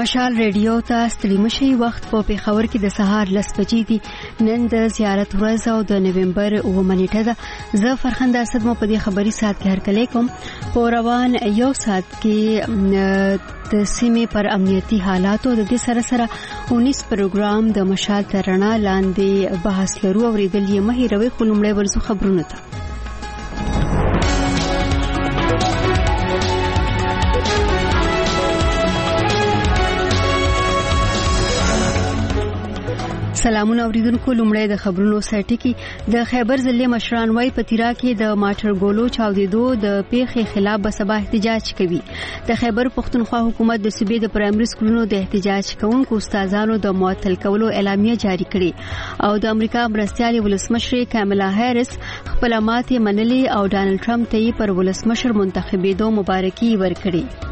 مشال ریډیو ته ستړي مشي وخت په پیښور کې د سهار 10 بجې دي. نن د زیارت ورځ او د نومبر 9 نیټه ده. زه فرخنده اسد مو په دې خبري سات کې هرکلی کوم. په روان یو سات کې د سیمې پر امنیتي حالاتو د دې سره 19 پروګرام د مشال ترنا لاندې بحث لرو او ریدل یې مهیروي خلمړې ورزو خبرونه ته. سلامونه اوریدونکو، لومړی د خبرونو سرټی کې د خیبر ضلع مشران وای په تیرا کې د ماټر ګولو چاودیدو د پیښې خلاف به سبا احتجاج کوي. د خیبر پښتونخوا حکومت د صوبې د پرایمري سکولونو د احتجاج کوونکو استادانو د معطل کولو اعلامیه جاری کړې او د امریکا مرستیال ولسمشر کاملا هریس خپل ماتې منلې او ډانلډ ټرمپ ته یې پر ولسمشر منتخبېدو مبارکي ورکړې.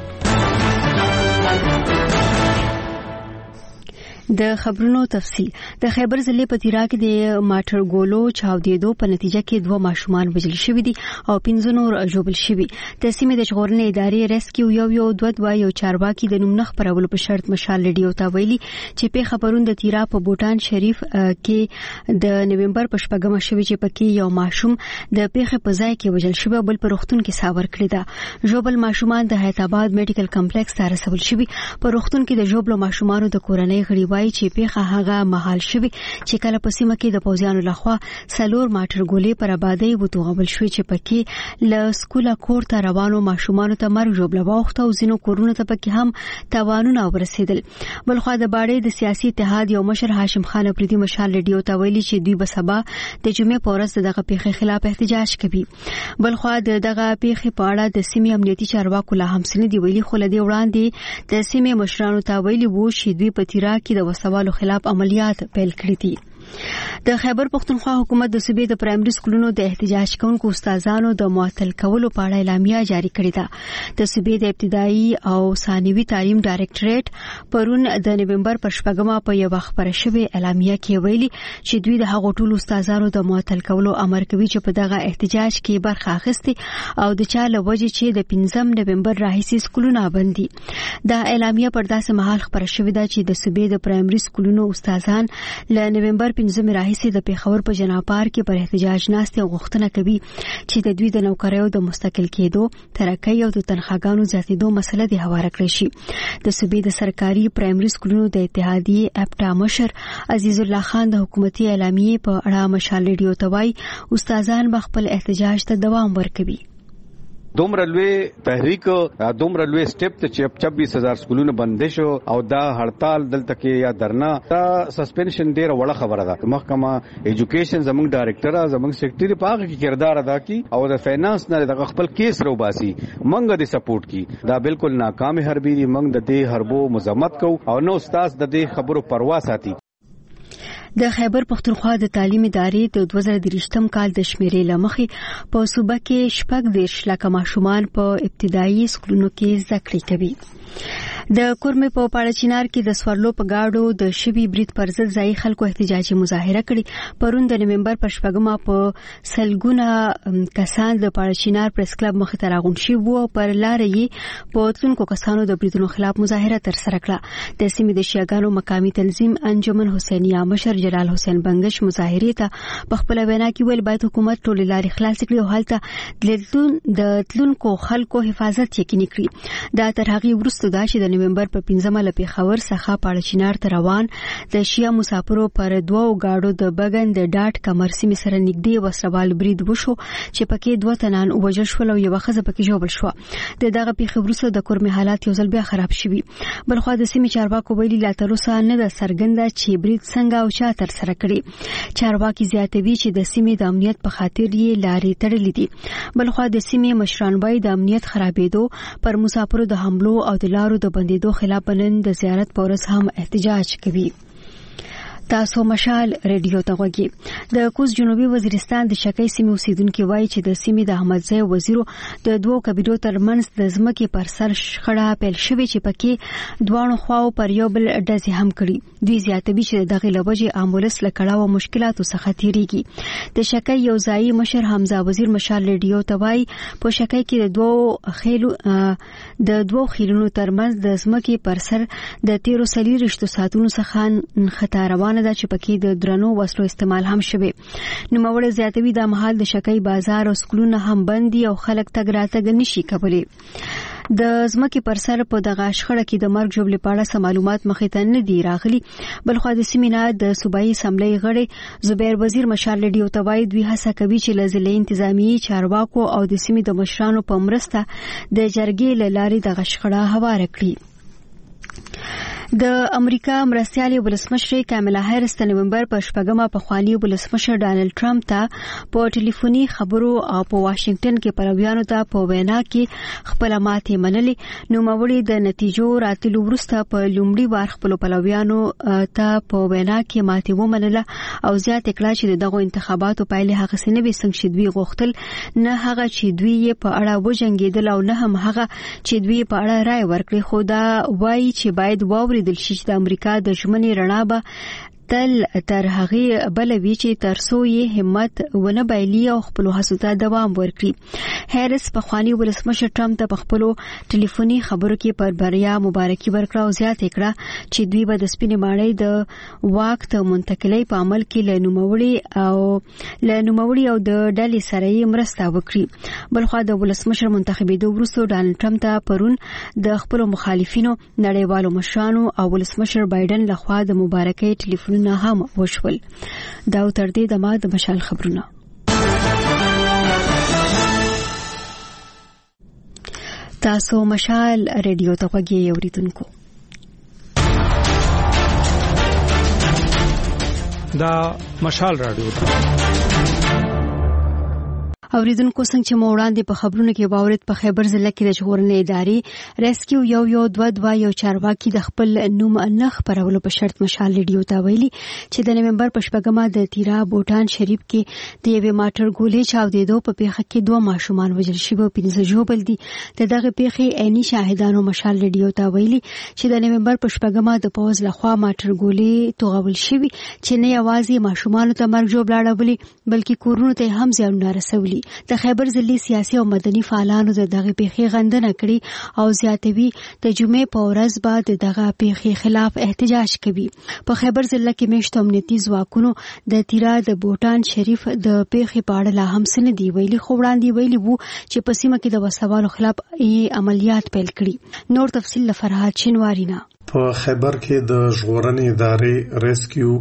د خبرونو تفصیل. د خیبر ضلع په تیرا کې د ماټر ګولو چاودیدو په نتیجه کې 2 ماشومان وژل شوي دي او 15 نور ژوبل شوي. د سیمې د ژغورنې ادارې ریسکیو یو چارواکي د نوم نه خبرولو په شرط مشال ریډیو ته ویلي چې په خبرون د تیرا په بوتان شریف کې د نومبر په 8 شوي چې پکې یو ماشوم د پیښې په ځای کې وژل شوی بل په روغتون کې ساور کړی ده. ژوبل ماشومان د حیات آباد میډیکل کمپلیکس ته رسول شوي. په روغتون کې د ژوبل ماشومانو د کورنۍ غړي چې پیښه هغه محل شوی چې کله په سیمه کې د پوځیانو لخوا سلور ماټر ګولې پر آبادی وتوغبل شوی چې پکې له سکولا کور ته روانو ماشومانو ته مرګ ژوبله واوښته او ځینو کورونو ته پکې هم تاوانونه ورسېدل. بلخوا د باړې د سیاسي اتحاد یو مشر هاشم خان افریدي مشال ریډیو ته ویلي چې دوی به سبا د جمعې په ورځ دغه پیښې خلاف احتجاج کوي. بلخوا دغه پیښې په اړه د سیمې امنیتي چارواکو لا هم سن دی ویلي خو لدی وړاندې د سیمې مشرانو ته ویلي وو چې دوی په تیرا کې د وسوالو خلاف عملیات پیل کړی دي. د خیبر پښتونخوا حکومت د صوبې د پرایمري سکولونو د احتجاج کوونکو استادانو د معطل کولو په اړه اعلامیه جاری کړې ده. د صوبې د ابتدایي او ثانوي تعلیم ډایریکټریټ پرون د نومبر پر 8 په یو خبره شوی اعلامیه کې ویلي چې دوی د هغو ټولو استادانو د معطل کولو امر کوي چې په دغه احتجاج کې برخه اخیستي او د چا لوجه چې د 15 نومبر راهیسي سکولونه بندي. دا اعلامیه پر داسې مهال خبره شوې ده چې د صوبې د پرایمري سکولونو استادان له نومبر 15 راهیسي د پیښور په جناب پارک کې پر احتجاج ناستې غوښتنه کوي چې د دوی د نوکریو د مستقل کېدو، ترقۍ او د تنخواګانو زیاتېدو مسله د هواره کړې شي. د صوبې د سرکاري پرایمري سکولونو د اتحادیې اپټا مشر عزیز الله خان د حکومتي اعلامیې په اړه مشال ریډیو ته وایي استادان به خپل احتجاج ته دوام ورکوي. دومره لوی تحریک، دومره لوی سټپ ته چې 26,000 سکولونه بند شو او دا هړتال دلته کې یا درنا دا سسپنشن ډیره وړه خبره ده. محکمه ایجوکیشن زموږ ډایریکټر زموږ سیکریټری په هغه کې کردار ادا کی او د فینانس نه د خپل کیس رو باسي منګه د سپورټ کی. دا بالکل ناکام حربي دي. منګ د دې حربو مذمت کو او نو استاد د دې خبرو پروا ساتي. د خیبر پښتونخوا د تعلیم ادارې د 2023م کال د شمیرې لمخې په صوبه کې 14 لکه ماشومان په ابتدایي سکولونو کې زده کړې کوي. د کورمه په پاړچینار کې د سوارلو په گاډو د شبي برید پر ضد ځای خلکو احتجاجي مظاهره کړې. پرون د نومبر پر 8 په سلګونه کسان د پاړچینار پریس کلب مخ ته راغون شي وو پر لار یې په تونکو کسانو د بریدونو خلاف مظاهره تر سره کړه. د سیمې د شیعاګانو مقامی تنظیم انجمن حسینیه مشر جلال حسین بنگش مظاهره ته په خپل وینا کې ویل باید حکومت ټول لارې خلاص کړي او حالت د تلونکو خلکو حفاظت یقیني کړي. دا تر هغه وروسته دا چې د نومبر په 15 لپاره خبر څخه پاړچینار ته روان د شیا مسافرو پر 2 گاډو د بغن د ډاټ کمر سیمې سره نږدې وسوال برید وشو چې پکې 2 تنان وژل شول او یو خزه پکې ژوبل شو. دغه پیښه وروسته د کورمه حالات یو ځل بیا خراب شوي. بلخو د سیمې چارواکو ویلي لا تر اوسه نه د سرګنده چې برید څنګه او چا تر سره کړی. چارواکي زیاتوي چې د سیمې د امنیت په خاطر یې لارې تړلې دي. بلخو د سیمې مشران وایي د امنیت خرابېدو پر مسافرو د حملو او د لارو د بندیدو خلاف نن د زیارت په ورځ هم احتجاج کوي. تاسو مشال ریډیو ته غوږی د کوز جنوبي وزیرستان د شکی سیمې اوسیدونکو وایي چې د سیمې د احمدزی وزیرو د دوو قبیلو ترمنځ د ځمکې پر سر شخړه پیل شوې چې پکې دوه خواو پر یو بل ډزې هم کړي. دوی زیاتوي چې دغه لوجه امبولانس له کړهو مشکلاتو څخه تیریږي. د شکی یو ځای مشر حمزه وزیر مشال ریډیو ته وایي په شکی کې د دوو خیلونو ترمنځ د ځمکې پر سر د 13 ساعتونو څخه خطر روانه ده چې پکې د درنو وسلو استعمال هم شوی. نوموړی زیاتوي د محل د شکی بازار او سکولونه هم بندي او خلک تګ راتګ نشي کولی. د ځمکې پر سر په دغه شخړه کې د مرګ ژوبلې په اړه معلومات مخې ته نه دي راغلي. بلخو د سیمینار د صوبایي اسمبلی غړي زبیر وزیر مشال ریډیو ته وایي دوی هڅه کوي چې له ضلعي انتظامی چارواکو او د سیمې د مشرانو په مرسته د جرګې له لارې د شخړه هواره کړي. د امریکا مرستیال ولسمشر کاملا هریس د نومبر په 8 په خواني ولسمشر ډانلډ ټرمپ ته په ټلیفوني خبرو او په واشنگټن کې پلویانو ته په وینا کې خپل ماتې منلې. نوموړي د نتیجو راتلو وروسته په لومړي وار خپل پلویانو ته په وینا کې ماتې ومنله او زیات کړه چې دغه انتخاباتو پایلې هغه سنوي څنګه چې دوی غوښتل نه هغه چې دوی په اړه وجنګیدل او نه هم هغه چې دوی په اړه رائے ورکړي. خو دا وایي چې باید واوریدل شي چې د امریکا د ژمنې رڼا به تل تر هغه بلوي چې ترسو یې همت ونه بایلي او خپل هڅو ته دوام ورکړي. هریس په خواني ولسمشر ټرمپ ته په خپل ټلیفوني خبرو کې پر بریا مبارکي ورکړه او زیاته کړه چې دوی به د سپینې ماڼۍ د واک ته منتقلۍ په عمل کې له نوموړي او د ډلې سره یې مرسته وکړي. بلخو د ولسمشر منتخبېدو وروسته ډانلډ ټرمپ ته پرون د خپل مخالفینو نړیوالو مشرانو او ولسمشر بایدن لخوا د مبارکۍ ټلیفون نه هم وشول. دا تر دې د ما د مشال خبرونه. تاسو مشال ریډیو ته غوږی اوریدونکو. دا مشال رادیو اوریدونکو څنګه چې وړاندې په خبرونو کې باورید په خیبر ضلع کې د ژغورنې ادارې ریسکیو 122 یو چارواکي د خپل نوم نه خبرولو په شرط مشال ریډیو ته ویلي چې د نومبر په 8 د تیرا بوټان شریف کې د یوې ماټر ګولې چاودېدو په پیښه کې 2 ماشومان وژل شوي او 15 ژوبل دي. دغه پیښې عیني شاهدانو مشال ریډیو ته ویلي چې د نومبر په 8 د پوز لخوا ماټر ګولې توغول شوي چې نه یوازې ماشومان ته مرګ ژوبل اړولي بلکې کورونو ته هم زیان رسولي. د خیبر ضلع سیاسي او مدني فعالانو دغه پیښې غندنه کړې او زیاتوي د جمعې په ورځ بعد دغه پیښې خلاف احتجاج کوي. په خیبر ضلع کې میشته امنیتي ځواکونو د تیرا د بوټان شریف د پیښې په اړه لا هم څه دی ویلي خو وړاندې ویلي وو چې په سیمه کې د وسوالو خلاف عملیات پیل کړي. نور تفصیل له فرهاد شینواری نه. په خیبر کې د ژغورنې ادارې ریسکیو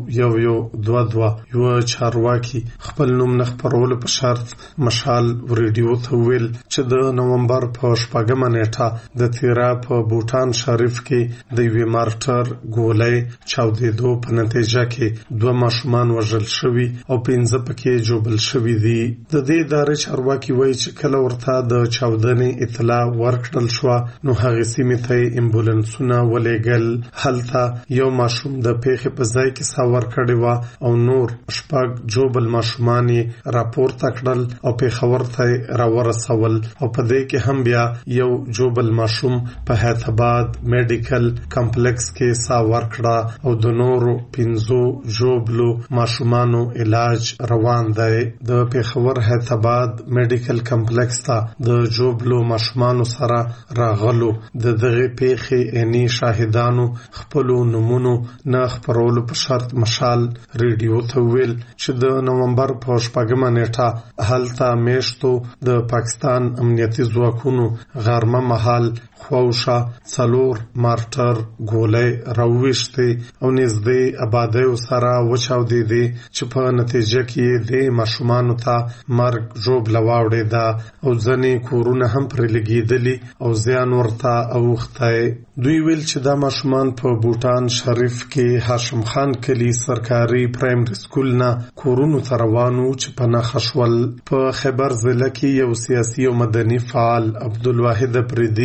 122 یو چارواکي خپل نوم نه خبرولو په شرط مشال ریډیو ته ویل چې د نومبر په 8 نیټه د تیرا په بوټان شریف کې د یوې مارټر ګولۍ چاودېدو په نتیجه کې 2 ماشومان وژل شوي او 15 پکې جوبل شوي دي. د دې ادارې چارواکي وایي چې کله ورته د چاودنې اطلاع ورکړل شو نو هغه سیمې ته امبولانسونه ولېږل. هلته یو ماشوم د پیښې په ځای کې ساور کړی و او نور 6 جوبل ماشومان راپورته کړل او پیښور ته راورسول او په دې کې هم بیا یو جوبل ماشوم په حیدرآباد میډیکل کمپلیکس کې ساور کړه او د نورو 15 جوبلو ماشومانو علاج روان دی. د پیښور حیدرآباد میډیکل کمپلیکس ته د جوبلو ماشومانو سره راغلو د دغه پیښې عیني شاهدان خپلو نمونو نه خبرولو په شرط مشال ریډیو ته ویل چې د نومبر په 8 نیټه هلته میشتو د پاکستان امنیتي ځواکونو غرمه مهال خوشا څلور مارټر ګولۍ راوښتې او نږدې آبادیو سره وچاودېدې چې په نتیجه کې د ماشومانو ته مرګ ژوبله واوړېده او ځینې کورونه هم پرې لګېدلي او زیان ورته اوښتی. دوی ویل چې دا ماشومان په بوټان شریف کې هاشم خان کلی سرکاري پرایمري سکول نه کورونو ته روانو چې په نښه شول. په خیبر ضلع کې یو سیاسي او مدني فعال عبدالواحد پریدي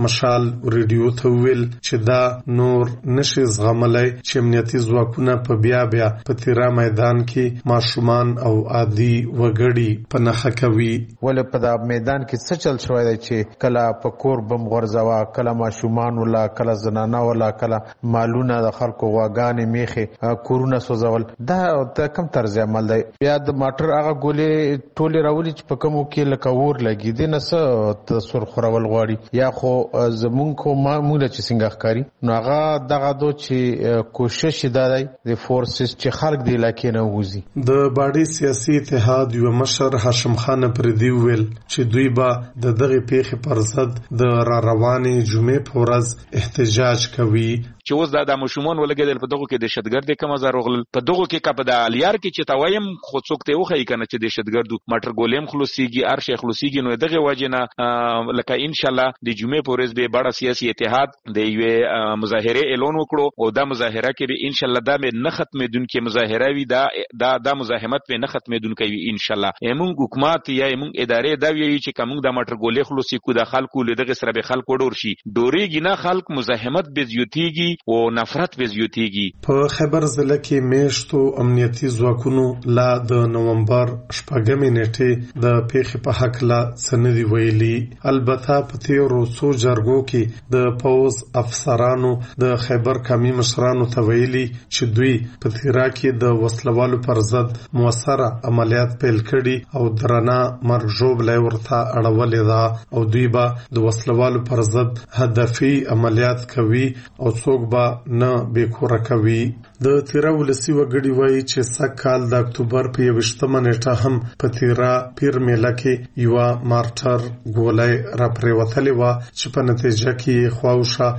مشال ریډیو ته ویل چې دا نور نشي زغملای چې امنیتي ځواکونه په بیا په تیرا میدان کې ماشومان او عادي وګړي په نخښه کوي. ولې په دا میدان کې څه چل شوی دی چې کله په کور بم غورځوا، کله ماشومان ولا، کله زنانه ولا، کله مالونه د خلکو غواګانې میخي کورونه سوځول. دا کم طرز عمل دی؟ بیا د ماټر هغه ګولې ټولې راولي چې په کومو کې لکه اور لګي دي نه څه سرخ خورول غواړي یا خو زمونږ خو موږ چې څنګه ښکاري نو هغه دغه دو چې کوشش دا دی د فورسز چې خلک دی لکه نه وځي. د باډي سیاسي اتحاد یو مشر هاشم خان پردي ویل چې دوی به د دغه پیښې پر ضد د را روانې جمعې په ورځ احتجاج کوي. چې اوس دا مشمون ولګیدل په دغه کې دهشتګرد کم زر وغل په دغه کې کپ د الیار کې چې تاویم خو څوک ته وخی کنه چې دهشتګردو مټر ګولیم خلاصيږي ارشه خلاصيږي نو دغه واجنه لکه ان شاء الله د جمعې په ورځ به بڑا سیاسي اتحاد د یو مظاهره اعلان وکړو او دا مظاهره کې به ان شاء الله دا نه ختمېدونکې مظاهره وي دا مزاحمت به نه ختمېدونکې وي ان شاء الله. موږ حکومت یا موږ ادارې دا وی چې کوم د مټر ګولې خلاصي کو د خلکو له دغه سره به خلکو ډور شي ډوريږي نه خلک مزاحمت به زیاتیږي او نفرت به زیاتیږي. په خیبر ضلع کې میشتو امنیتي ځواکونو لا د نومبر 8 نیټې د پیښې په حق لا سندي ویلي. البته په تیرو څو جرګو کې د پوز افسرانو د خیبر کمی مشرانو ته ویلي چې دوی په تیرا کې د وسلوالو پر ضد موثره عملیات پیل کړي او درنه مرګ ژوبلې ورته اړولې ده او دوی به د وسلوالو پر ضد هدفي عملیات کوي او څوک به نه بیکوره کوي. د تیرا ولسی وګړي وایي چې سکهال د اکتوبر په 28 نیټه هم په تیرا پیر میله کې یو مارټر ګولای را پریوتلې و چې په نتیجه کې خواوشه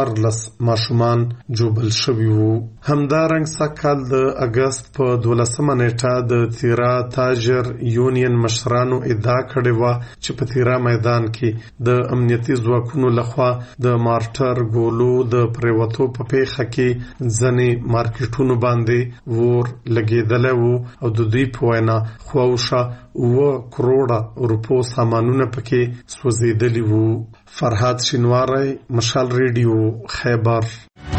14 ماشومان جوبل شوي وو. همدارنګ سکهال د اگست په 12 نیټه د تیرا تاجر یونین مشرانو ادعا کړې و چې په تیرا میدان کې د امنیتي ځواکونو لخوا د مارټر ګولو د پریوتو په پیښه کې ځنې مارکیټونو باندې ور لګیدل وو او د دوی په وینا خواوشه 9 کروڑه روپو سامانونه پکې سوځیدلی وو. فرهاد شینواری، مشال ریډیو، خیبر.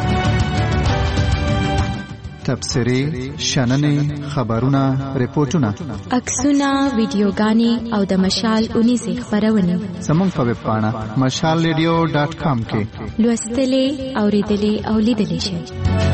تبصرې، شننې، خبرونه، ریپورتونه، عکسونه، ویډیوګانې او د مشال 19 خبرونه زموږ په ویب پاڼه mashalradio.com کې لوستلې، اوریدلې او لیدلې شئ.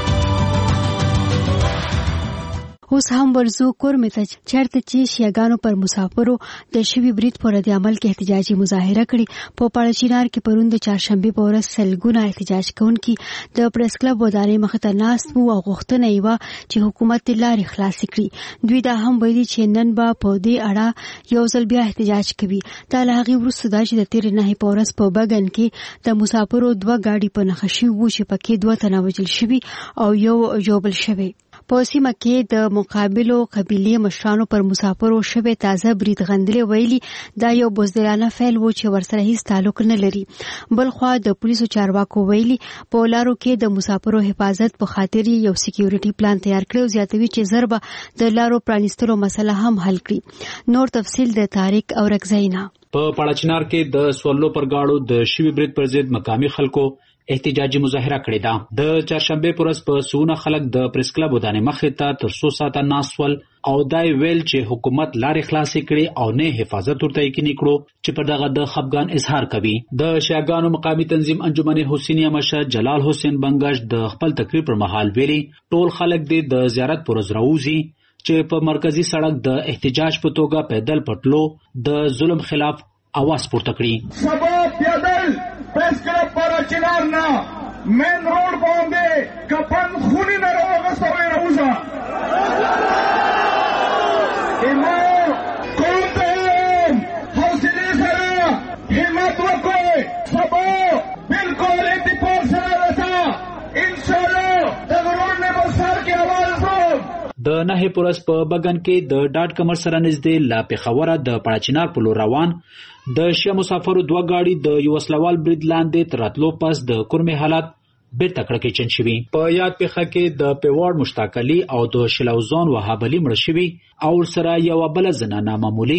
اوس هم ورزو کورمه ته چرته چې شیعاګانو پر مسافرو د شوی برید پر رد عمل کې احتجاجي مظاهره کړي. په پاړچینار کې پرون د چهارشنبه په ورځ سلګونه احتجاج کوونکي د پریس کلب ودانۍ مخ ته ناست وو او غوښتنه یې وه چې حکومت لارې خلاص کړي. دوی دا هم ویلي چې نن به په دې اړه یو ځل بیا احتجاج کوي. دا له هغې وروسته دا چې د تېرې نهې په ورځ په بګن کې د مسافرو 2 ګاډي په نښه شوي وو چې پکې 2 تنه وژل شوي او یو ژوبل شوی. په سیمه کې د مقابلو قبیلې مشرانو پر مسافرو شوی تازه برید غندلې ویلي دا یو بزدلانه فعل و چې ورسره هیڅ تعلق نه لري. بل خوا د پولیسو چارواکو ویلي په لارو کې د مسافرو حفاظت په خاطر یو سکیورټي پلان تیار کړی او زیاتوي چې ضربه د لارو پرانیستلو مسله هم حل کړي. نور تفصیل د طارق اورکزینا. په پاړچنار کې د سولو پر گاړو د شوی برید پر ضد مقامی خلکو احتجاجي مظاهره کړې ده. د چهارشنبه پر ورځ په سونه خلک د پریس کلب ودانۍ مخې ته تر 100 ساعته ناسول او دای ویل چې حکومت لارې خلاصې کړي او نه حفاظت ورته یقیني کړو چې پر دغه د خفګان اظهار کوي. د شیعاګانو مقامی تنظیم انجمن حسینیه مشر جلال حسین بنگش د خپل تقریر پر مهال ویلي ټول خلک د زیارت پر ورځ راوځي چې په مرکزی سړک د احتجاج په توګه پیدل پټلو د ظلم خلاف आवाज پورته کړي. سبا پیدل پریس کلب پاړچینار نه مین روډ باندې کفن خونی نه راوغستوي راوځه ایمو کوم ته حوصله سره همت وکړئ. سبا بالکل اتفاق سره راځه ان شاء الله د روډ نه بسر کې आवाज وو. د نهې پورس په بګن کې د ډاټ کمر سره نږدې لا پیښوره د پاړچینار په لور روان د شیعه مسافرو 2 ګاډي د یو وسلوال برید لاندې تر راتلو پس د کورمې حالات بیرته کړکېچن شوي. په یاد پیښه کې د پیواړ مشتاق علي او د شلوزان وهاب علي مړه شوي او سره یو بله زنانه معمولي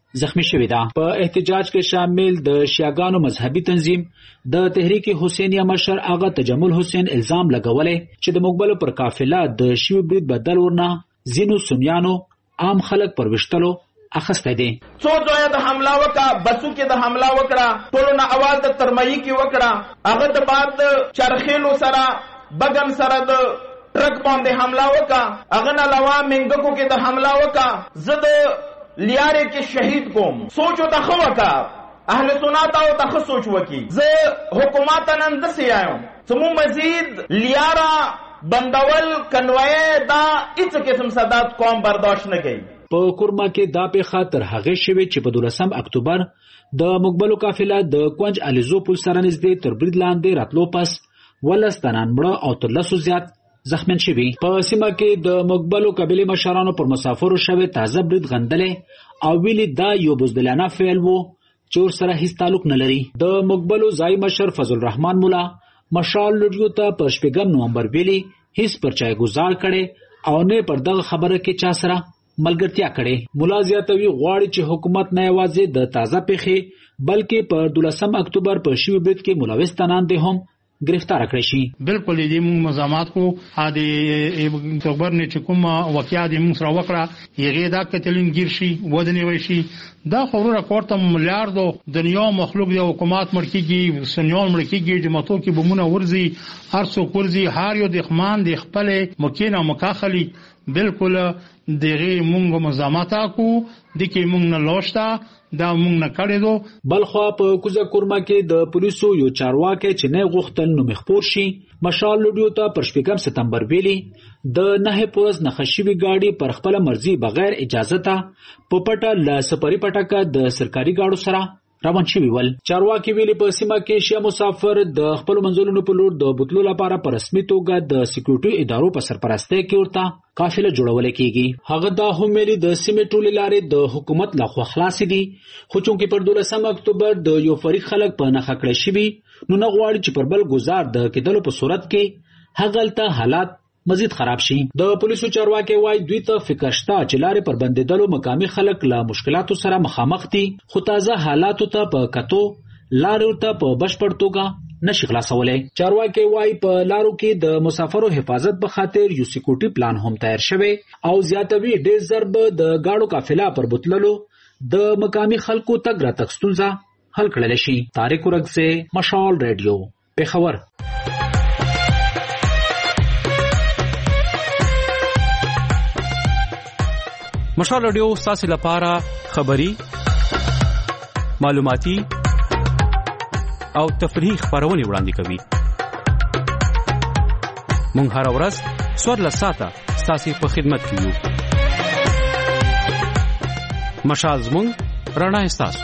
زخمی شوې ده. په احتجاج کې شامل د شیعاګانو مذهبي تنظیم د تحریک حسینیه مشر آغا تجمل حسین الزام لګولې چې د مقبلو پر قافله د شیو برید بدل ورنه زینو سنیانو عام خلک پر وشتلو اخسته دي. څو ځای د حمله وکړه، بسو کې د حمله وکړه، ټولو نه اواز د ترمایي کې وکړه، هغه د بعد چرخیلو سره بګم سره د ټرک باندې حمله وکړه، هغه نه علاوه منګکو کې د حمله وکړه. زه د لیارې کې شهید کوم، سوچو ته خو وکړه، اهل سنت او ته سوچ وکړي. زه حکومت نن د سیایم سمو مزید لیارا بندول کنوي دا هیڅ قسم صدات قوم برداشت نه کوي. په کورما کې دا پیښه تر هغه شوه چې په 12 اکتوبر د مقبلو قافله د کونج الیزو پل سره نږدې تر برید لاندې راتلو پس ولستانان مړه او تر لسو زیات زخمین شوي. په سیمه کې د مقبلو قبیلې مشرانو پر مسافرو شوی تازه برید غندلې او ویلي دا یو بزدلانه فعل وو چې ورسره هیڅ تعلق نه لري. د مقبلو ځای مشر فضل الرحمن مولا مشال لډیو ته په 8 نومبر ویلي هیڅ پرچای گزار کړي او نه پر دغه خبره کې چا سره ملګرتیا کړي. مولا زیاتوي غواړي چې حکومت نه یوازې د تازه پیښې بلکې په 12 اکتوبر په شیو برید کې ملوث تنان دي هم گرفتار کړی شي. بالکل دې موږ مزامات کو ا دې اکتوبر نه چې کوم واقعیا دې موږ سره وکړه یغه دا کتلین گیر شي ودنی وي شي دا خبره کوړه ملیاردو دنیا مخلوق دی حکومت مرکیږي سنیان مرکیږي جماعتو کې بمونه ورزي ارسو کورزي هار یو د خمان د خپل مکینه مکاخلی بالکل دغه موږ مزامات کو د کې موږ نه لوشتا دا موږ نه کړی دو. بلخوا په کوزه کورما کې د پولیسو یو چارواکي چې نه غوښتل نو مخپور شي مشال لډیو ته پر 8 سپتمبر ویلي د نه پورز نخښوي گاډي پر خپل مرزي بغیر اجازه ته په پټه ل سپری پټکه د سرکاري گاډو سره روان شوی ول. چارواکي ویلي په سیمه کې شیا مسافر د خپل منځلونو په لور د بوتلو لپاره په رسمي توګه د سکیورټي ادارو په سرپرستۍ کې ورته قافله جوړول کیږي. هغه دا هم ویلي د سیمې ټولې لارې د حکومت لخوا خلاص دي خو چونکې پر 12 اکتوبر د یو فریق خلک په نخښه کړی شوی نو نه غواړي چې پر بل گزار د کېدلو په صورت کې هغلته حالات مزید خراب شي. د پولیسو چارواکي وایي دوی ته فکر شته چې لارې پر بندیدلو مقامي خلک له مشکلاتو سره مخامخ دي خو تازه حالاتو ته په کتو لارو ته په بشپړ توګه نشي خلاصولای. چارواکي وایي په لارو کې د مسافرو حفاظت په خاطر یو سکیورټي پلان هم تیار شوی او زیاتوي ډېر ضرب د گاډو قافله پر بوتللو د مقامي خلکو تګ راتګ ستونزه حل کړل شي. طارق ورغزه مشال رادیو پیښور. مشال رادیو تاسو لپاره خبری معلوماتي او تفریحي خبرونه وړاندې کوي. مونږ هر ورځ څوارلس ساعته تاسو په خدمت کې یو. مشال زموږ رڼا تاسو.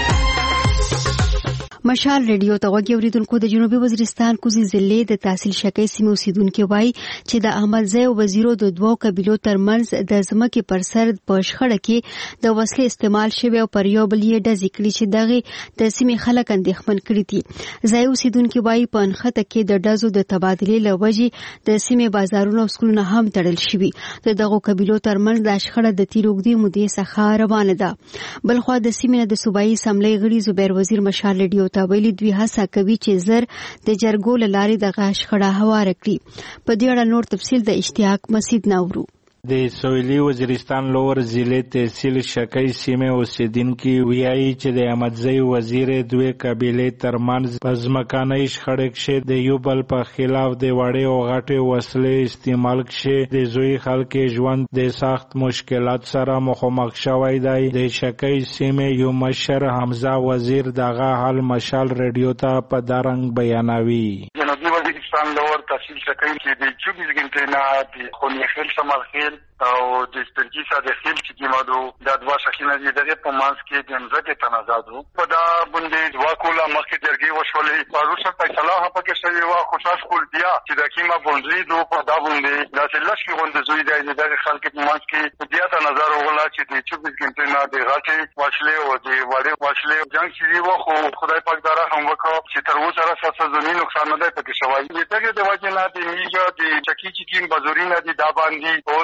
مشال ریډیو ته غوږی اوریدونکو د جنوبي وزیرستان کوزي ضلع د تحصیل شکۍ سیمې اوسیدونکو وایي چې د احمدزی وزیرو د دوو قبیلو ترمنځ د ځمکې پر سر په شخړه کې د وسلې استعمال شوی او پر یو بل یې ډزې کړې چې دغه د سیمې خلک اندېښمن کړي دي. ځای اوسیدونکو وایي په نښته کې د ډزو د تبادلې لوجې د سیمې بازارونو او سکولونه هم تړل شوي. د دغو قبیلو ترمنځ د شخړه د تیر اوږدې مودې څخه روانه ده. بلخوا د سیمې د صوبایي اسمبلی غړي زبیر وزیر مشال ریډیو ویلي دوی هڅه کوي چې زر د جرګو له لارې دغه شخړه هواره کړي. په دې اړه نور تفصیل د اشتیاق مسعود نورو. د سویلي وزیرستان لور ضلع تحصیل شکۍ سیمې اوسیدونکي وایي چې د احمدزی وزیر دوی قبیلې ترمنځ په ځمکنۍ شخړې کې د یو بل په خلاف د وړې او غټې وسلې استعمال کې د زوی خلکو ژوند د سخت مشکلات سره مخامخ شوی دی. د شکۍ سیمې یو مشر حمزه وزیر دغه حال مشال رادیو ته په دارنګ بیانوي. جنوبي وزیرستان لور تحصیل شکۍ کې د 24 غنټې نه د خونیخیل شمال خیل او د سپرګي ساده خیل چې کیمادو د دوا شخینه دي دغه په مانس کې د امزګه تنازادو په دا باندې دوا کوله مخکې درګي وشولې پاروسه فیصله پکې شوی وا خوشاش کول بیا چې د کیما بونډري دو په دا باندې د لښ کې غونډه زوی دی دغه خلک په مانس کې بیا تنازار وغلا چې د 24 غنټې نه د غاټي واښلې او د وړې واښلې جنگ چې وو خو خدای پاک دارا هم وکړو چې تر اوسه سره زمين نقصان نه دی پکې شوی. دغه د وجه نه د میجا د چکی چې کیم بازورینه دي دا باندې او سکول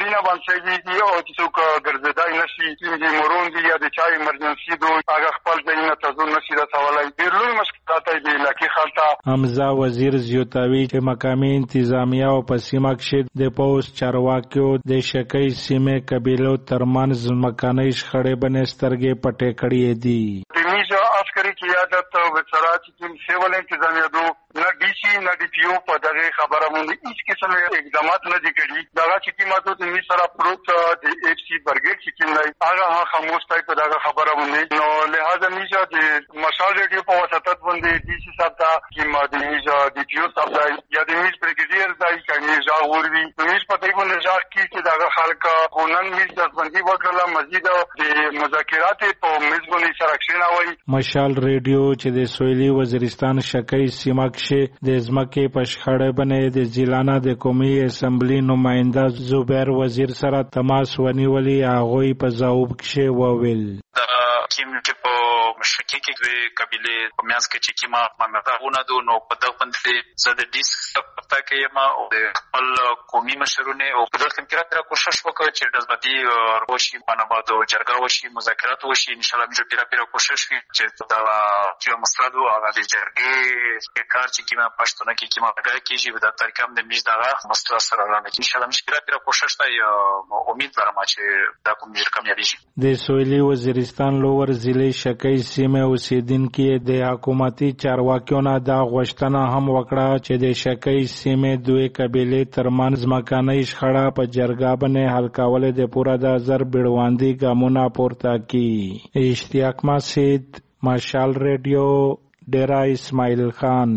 معمولی نه باندې او چې څوک ګرځېدای نشي چې مرون دي یا د چا ایمرجنسي دوی هغه خپل ځایونه ته ځو نشي رسولای. ډېر لوی مشکلات دي لکه خلتا حمزه وزیر زیوتاوی چې مقامی انتظامیه او په سیمه کې د پوس چارواکیو د شکۍ سیمې قبیلو ترمنځ مکاني شخړې باندې سترګې پټې کړې دي. میجا عسکری قیادت وزارت سیول انتظامیه دو نه ډي سي نه ډي پی او په دغه خبره باندې هیڅ قسم اقدامات نه دي کړي. دغه چې قیمتو د می سره پروت د اف سی برګیټ چې کیندای هغه خاموش تای په دغه خبره باندې نو لہذا میجا د مشال ریډیو په واسطه باندې ډي سي صاحب ته قیمت د میجا ډي پی او صاحب یا د میج بریګیډیر ځای کې میجا وروي میج په دې باندې ځاګ کې دغه خلک قانون میج د باندې وکړه مزید د مذاکرات په میز باندې سره وای. مشال ریډیو چې د سویلي وزیرستان شکۍ سیمه کې د ځمکې په شخړه باندې د ځیلانا د قومي اسمبلی نماینده زبیر وزیر سره تماس ونیولي هغوی په ځواب کې وویل کیم چې په مشکې کې دوی قبیله په میاس کې چې کیما مامتاونه دو نو په دغه باندې زه د ډیس پتا کې ما او د خپل قومي مشرونه او په دغه کې راته کوشش وکړ چې د ځبدي روشي باندې او جرګه وشي مذاکرات وشي ان شاء الله موږ پیرا کوشش وکړو چې دا چې مسلادو هغه د جرګې کار چې کیما پښتون کې کیما هغه کېږي د ترکم د میز دغه مسله سره راځي ان شاء الله موږ پیرا کوشش ته امید لرم چې دا کوم کامیابیږي. د سویلي وزیرستان لوور ضلع شکۍ سیمه اوسیدونکو د حکومتي چارواکیو نه دا غوښتنه هم وکړه چې د شکۍ سیمه دوی قبیلې ترمنځ مکاني شخړه په جرګه باندې حل کول د پوره د زر بیړواندي ګامونه پورته کړي. اشتیاق مسعود، مشال ریډیو، ډیرا اسماعیل خان.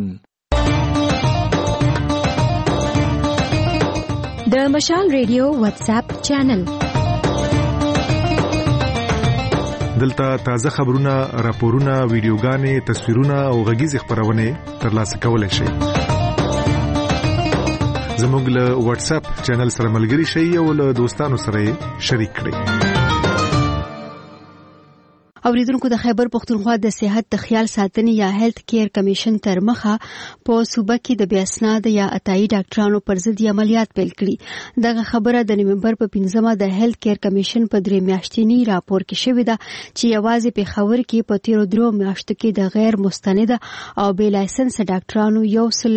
د مشال ریډیو واتس اپ چینل دلته تازه خبرونه، راپورونه، ویډیوګانې، تصویرونه او غږیز خبرونه ترلاسه کولای شئ. زموږ له واتس اپ چینل سره ملګري شئ او له دوستانو سره شریک کړئ. اوریدونکو د خیبر پختونخوا د صحت د خیال ساتنې یا هیلث کیر کمیشن تر مخه په صوبه کې د بیاسناد یا اتایي ډاکټرانو پر ضد عملیات پیل کړي. دغه خبره د نومبر په 15مه د هیلث کیر کمیشن په 3 میاشتنی راپور کې شوې ده چې یوازې په خبر کې په 13 میاشتو کې د غیر مستند او بې لایسنس ډاکټرانو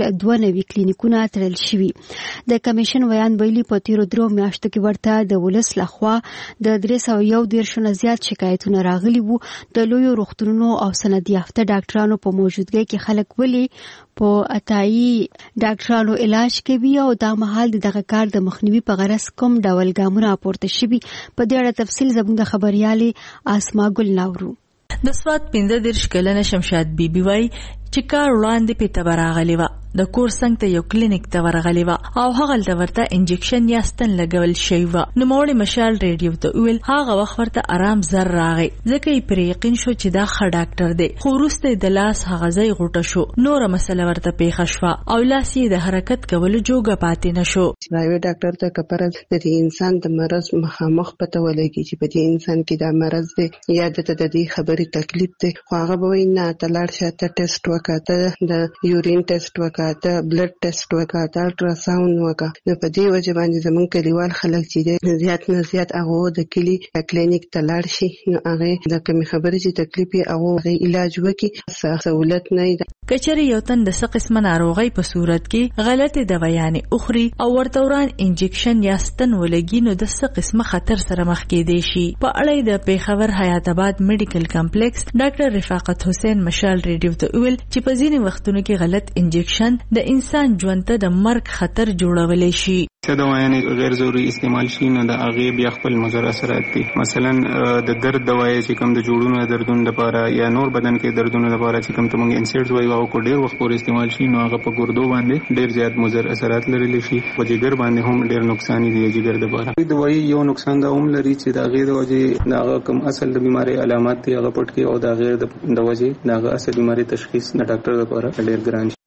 192 کلینیکونه تړل شوي. د کمیشن بیان ویلي په 13 میاشتو کې ورته د ولس لخوا د 301 نه زیات شکایتونه راغلي وو. د لویو روغتونونو او سند یافته ډاکټرانو په موجودګۍ کې خلک ولي په اتایي ډاکټرانو علاج کوي او دا مهال دغه کار د مخنیوي په غرض کوم ډول ګامونه پورته شوي. په دې اړه تفصیل زموږ خبريالي اسما ګل ناورو. د سواد 15 کلنه شمشاد بیبي وای چې کار وړاندې په تبراغلی و د کور څنګه ته یو کلینیک ته ورغلی و او هغه د ورته انجکشن یا ستن لګول شوی و. نو موري مشال ریډیو ته ویل هغه وخت ورته آرام زر راغی ځکه یې پر یقین شو چې دا ښه ډاکټر دی. خو وروسته د لاس هغه ځای غوټه شو، نور مسله ورته پیښه شوه او لاس یې د حرکت کولو جوګه پاتې نشو. پرایویټ ډاکټر ته کپره د انسان د مرض مخامخ پته ولګي چې په دې انسان کې دا مرض دی یا د دې خبرې تکلیف دی، خو هغه به وایي نه ته لاړ شه، ته ټیسټ وکړه، د یورین ټیسټ وکړه، ته بلډ ټیسټ وکړه، ته الټراساوند وکړه. نو په دې وجه باندې زموږ کلیوال خلک چې زیات نه زیات هغه د کلی کلینیک ته لاړ شي، نو هغه د کومې خبرې چې تکلیف یې هغه علاج وکړي، سہولت نه ده. کچری یو تن د څه قسمه ناروغي په صورت کې غلطه دوايانې اخري او ورتوران انجکشن یا ستن ولګي، نو د څه قسمه خطر سره مخ کېدې شي. په اړه د پیښور حیات آباد میډیکل کمپلیکس ډاکټر رفاقت حسین مشال ریډیو ته ویل چې په ځینې وختونو کې غلط انجکشن د انسان ژوند ته د مرګ خطر جوړولای شي. څه دوايانې غیر ضروري استعمال شي نو د هغه بیا خپل مضر اثرات دي. مثلا د درد دوايي چې کوم د جوړونو دردونو لپاره یا نور بدن کې دردونو لپاره چې کوم تمنګ انسیډز وایي او کو ډیر وخت پورې استعمال شي نو هغه په ګردو باندې ډیر زیات مضر اثرات لري شي. په جګر باندې هم ډیر نقصان دي. جګر لپاره دوايي یو نقصان دا هم لري چې دا غیر د وجه دا کوم اصل د بیماری علامات دي هغه پټ کې او دا غیر د وجه دا اصل بیماری تشخیص د ډاکټر لپاره ډیر ګران.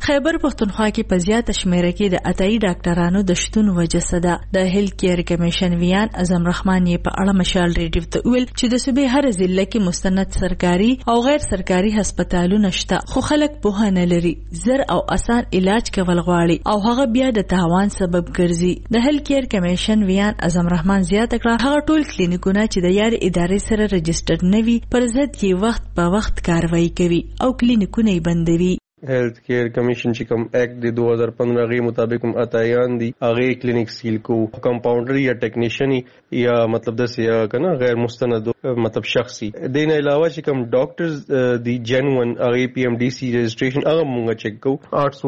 خیبر پښتونخوا کې په زیاته شمیره کې د اتایي ډاکټرانو د شتون وجه صدا د هیلث کیر کمیشن ویان اعظم رحمان یې په اړه مشال ریډیو ته ویل چې د صوبې هر ضلع کې مستند سرکاري او غیر سرکاري هسپتالونه شته خو خلک په نه لري زر او اسان علاج کول غواړي او هغه بیا د تاوان سبب ګرځي د هیلث کیر کمیشن ویان اعظم رحمان زیاته کړه هغه ټول کلینیکونه چې د یار ادارې سره رجسټرډ نه وي پر ضد یې وخت په وخت کاروایی کوي او کلینیکونه یې بندوي هیلث کیر کمیشن چې کوم ایکټ د 2015 غي مطابق هم اتایان دي هغه کلینیک سیل کو کمپاونډر یا ټیکنیشن یا مطلب د سیا کنه غیر مستند مطلب شخصي دین علاوه چې کوم ډاکټرز دی جنون هغه پی ام ډی سی رجسٹریشن هغه مونږ چیک کو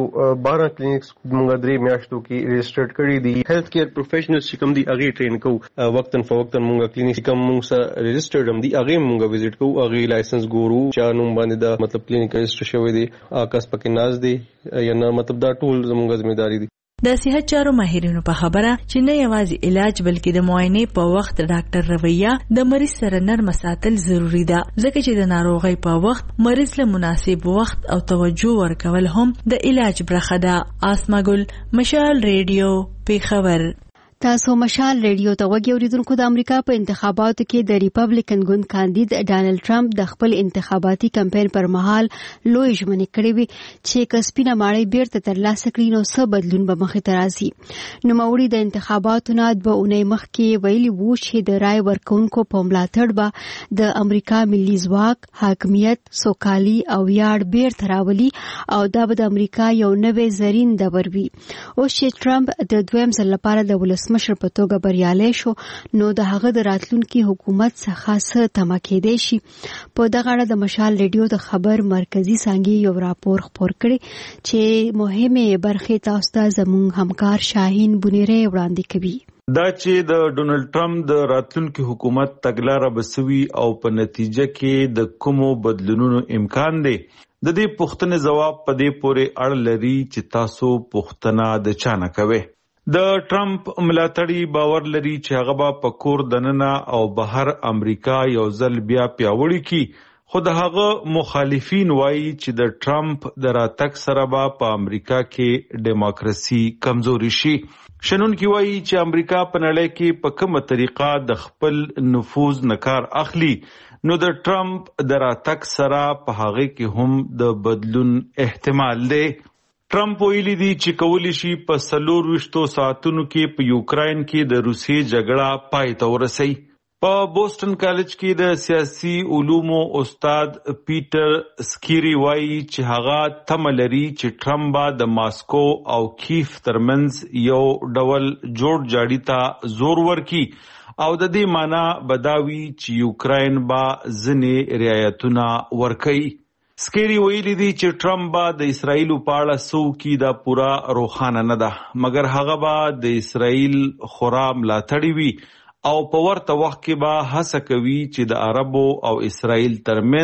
812 کلینیکس مونږ درې میاشتو کې رجسټرډ کړی دي هیلث کیر پروفیشنلز چې کوم دي هغه ټرین کو وقتن فوقتن مونږ کلینیک کوم مونږ سره رجسټرډ هم دي هغه مونږ وزټ کو هغه لایسنس ګورو چا نوم باندې دا مطلب کلینیک رجسټر شوی دی پکې ناز دی یا نه مطلب دا ټول زموږه ځمېداري دي د صحت چارو ماهرینو په خبره چې نه یوازې علاج بلکې د معاینې په وخت ډاکټر رویه د مریض سره نرم ساتل ضروری ده ځکه چې د ناروغۍ په وخت مریض له مناسب وخت او توجه ورکول هم د علاج برخه ده. آسما ګل، مشال ریډیو، پیښور. تاسو مشال ریډیو ته وګورئ. اوریدونکو د امریکا په انتخاباتو کې د ریپبلیکن ګوند کاندید ډانلډ ټرمپ د خپل انتخاباتي کمپاین پر مهال لوی ژمنې کړې وي چې کسبینه ماړی بیرته ترلاسه کړي نو څه بدلون به مخې ته راځي. نوموړي د انتخاباتو نه 2 اونۍ مخکې ویلي وو چې د رای ورکوونکو په ملاتړ به د امریکا ملي ځواک، حاکمیت، سوکالي او ویاړ بیرته راولي او دا به د امریکا یو نوې زرین دور وي. اوس چې ټرمپ د دویم ځل لپاره د ولسمشر په توګه بریالی شو نو د هغه د راتلونکي حکومت څخه څه تمه کېدای شي. په دغه اړه د مشال ریډیو د خبر مرکزی څانګې یو راپور خپور کړی چې مهمه برخې تاسو ته زموږ همکار شاهین بنيري وړاندې کوي. دا چې د ډونلډ ټرمپ د راتلونکي حکومت تګلاره بسوي او په نتیجه کې د کومو بدلونونو امکان دی د دې پوښتنې جواب په دې پورې اړه لري چې تاسو پوښتنه د چا نه کوئ. د ټرمپ ملاتړي باور لري چې هغه به په کور دننه او بهر امریکا یو ځل بیا پیاوړی کی خو د هغه مخالفین وایي چې د ټرمپ د راتګ سره به په امریکا کې دیموکراسي کمزوري شي. شنونکي وایي چې امریکا په نړۍ کې په کومه طریقه د خپل نفوذ نکار اخلي نو د ټرمپ د راتګ سره په هغه کې هم د بدلون احتمال دی. ټرمپ ویلي دی چې کولی شي په 24 ساعتونو کې په یوکراین کې د روسیې جګړه پای ته ورسوي. په بوسټن کالج کې د سیاسي علومو استاد پیټر سکیری وایي چې هغه تمه لري چې ټرمپ به د ماسکو او کیف ترمنځ یو ډول جوړ جاړي ته زور ورکړي او د دې معنی بداوي چې یوکراین به ځینې رعایتونه ورکړي. سکیری ویلی دی چې ټرمپ به د اسرائیل په اړه څه دا پورا روښانه نه ده مګر هغه به د اسرائیل خورا ملاتړی وي او په ورته وخت کې به هڅه کوي چې د عربو او اسرائیل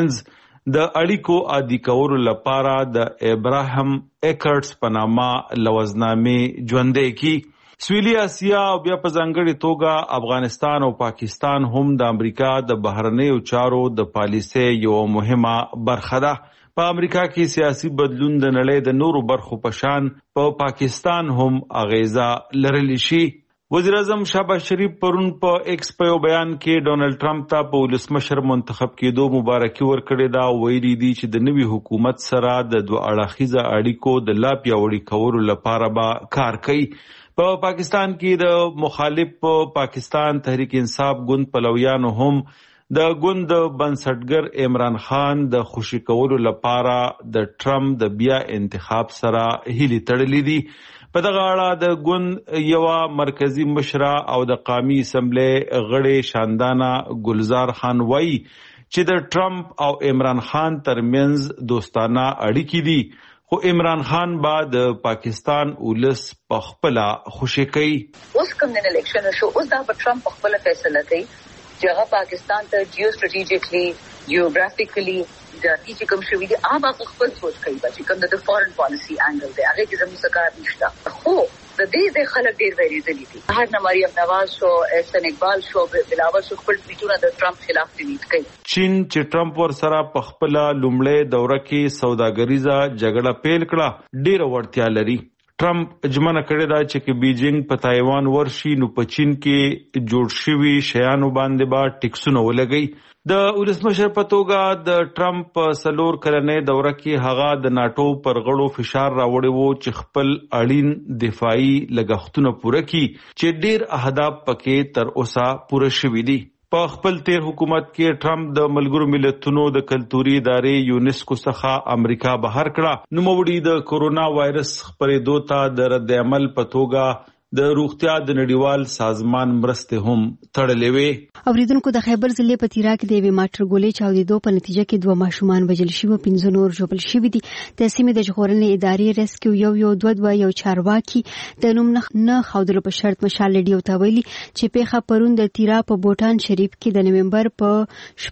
ترمنځ د اړیکو عادي کولو لپاره د ابراهیم اکرټس په نامه لوزنامې ژوندۍ کړي. سویلي اسیا او بیا په ځانګړې توګه افغانستان او پاکستان هم د امریکا د بهرنیو چارو د پالیسۍ یو مهمه برخه ده. په امریکا کې سیاسي بدلون د نړۍ د نورو برخو په شان په پاکستان هم اغیزه لرلی شي. وزیر اعظم شهباز شریف پرون په ایکس په بیان کې ډونلډ ټرمپ ته په ولسمشر منتخب کېدو مبارکي ورکړې ده او ویلي دي چې د نوي حکومت سره د دوه اړخیزه اړیکو د لا پیاوړي کولو لپاره به کار کوي. په پاکستان کې د مخالف پاکستان تحریک انصاف ګوند پلویانو هم د ګوند بنسټګر عمران خان د خوشی کولو لپاره د ټرمپ د بیا انتخاب سره هیلې تړلې دي. په دغه اړه د ګوند یو مرکزی مشره او د قومي اسمبلی غړي شاندانا ګلزار خان وایي چې د ټرمپ او عمران خان ترمنځ دوستانه اړیکې دي خو عمران خان با د پاکستان ولس په خپل خوشی کوي. اوس کوم د الیکشن شو اوس دا ټرمپ په خپل فیصله کوي چې هغه پاکستان ته جیو سټریټیجیکلی جیوګرافیکلی د چې کوم شوی دی هغه خپل سوچ کوي چې کوم د فورن پالیسی انګل دی هغه کې زموږ سره نشته. خو د دې خلک ډیر ویریدلی دي. هر نه مریم نواز شو، احسان اقبال شو، بلاول شو، خپل ټویټونه د ټرمپ خلاف ټویټ کړي. چین چې ټرمپ ور سره په خپل لومړی دوره کې سوداګریزه جګړه پیل کړه ډیره وړتیا لري. ټرمپ ژمنه کړې ده چې بیجینګ په تایوان ورشي نو په چین کې جوړ شوي شیانو باندې به ټیکسونه ولګي. د ولسمشر په توګه د ټرمپ په 4 کلنې دوره کې هغه د ناتو پر غړو فشار راوړی وو چې خپل اړین دفاعي لګښتونه پوره کړي چې ډیر اهداف پکې تر اوسه پوره شوي دي. په خپل تیر حکومت کې ټرمپ د ملګرو ملتونو د کلتوري ادارې یونیسکو څخه امریکا بهر کړه. نوموړي د کورونا وایرس خپرېدو ته د رد عمل په توګه د روغتیا د نړیوال سازمان مرستې هم تړلې وې. اوریدونکو د خیبر ضلع په تیرا کې د یوې ماټر ګولې چاودېدو په نتیجه کې 2 ماشومان وژل شوي، 15 نور ژوبل شوي دي. د سیمې د ژغورنې ادارې ریسکیو یو چارواکي د نوم نه ښودلو په شرط مشال ریډیو ته ویلي چې پیښه پرون د تیرا په بوټان شریف کې د نومبر په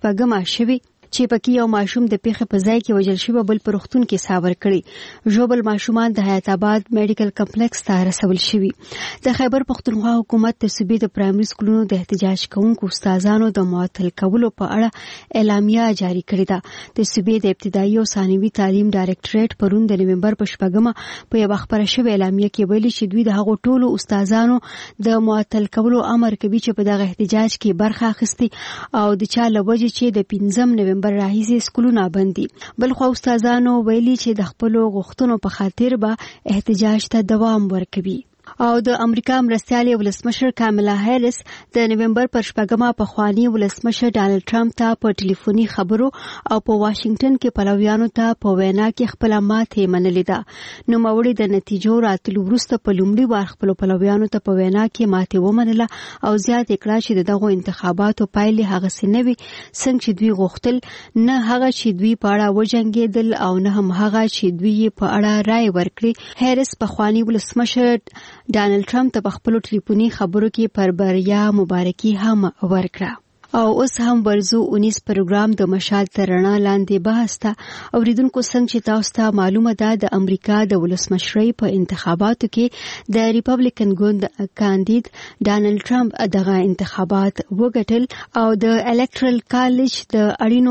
4 شوې چې پکې یو ماشوم د پیښې په ځای کې وژل شوی، بل په روغتون کې ساور کړي. ژوبل ماشومان د حیات آباد میډیکل کمپلیکس ته رسول شوي. د خیبر پختونخوا حکومت د صوبې د پرایمري سکولونو د احتجاج کوونکو استادانو د معطل کولو په اړه اعلامیه جاری کړې ده. د صوبې د ابتدایي او ثانوي تعلیم ډایریکټریټ پرون د نومبر په 4 په یو خبره شوی اعلامیه کې ویلي چې دوی د هغو ټولو استادانو د معطل کولو امر کوي چې په دغه احتجاج کې برخه اخیستي او د چا لوجه چې د 15 نومبر راهیسې سکولونه بندي. بل خو استادانو ویلي چې د خپل غوښتنو په خاطر به احتجاج ته دوام ورکوي. او د امریکا مرستیال ولسمشر کاملا هریس د نومبر پر 4 په خواني ولسمشر ډانلډ ټرمپ ته په ټلیفوني خبرو او په واشنگټن کې پلویانو ته په وینا کې خپل ماته منلې ده. نو موري د نتیجو راتلو وروسته په لومړي وار خپل پلویانو ته په وینا کې ماته ومنله او زیات کړه چې دغه انتخاباتو پایلې هغه سنوي څنګه چې دوی غوښتل، نه هغه چې دوی په اړه وجنګیدل او نه هم هغه چې دوی په اړه رائے ورکړي. هریس په خواني ولسمشر ډانلډ ټرمپ ته په خپل ټلیفوني خبرو کې پر بریا مبارکي هم ورکړه. او اوس هم ورزو 19 پروګرام د مشال تر رڼا لاندې بحث ته. اوریدونکو څنګه چې تاسو ته معلومه ده د امریکا د ولسمشرۍ په انتخاباتو کې د ریپبلیکن ګوند کاندید ډانلډ ټرمپ دغه انتخابات وګټل او د الکټرل کالج د اړینو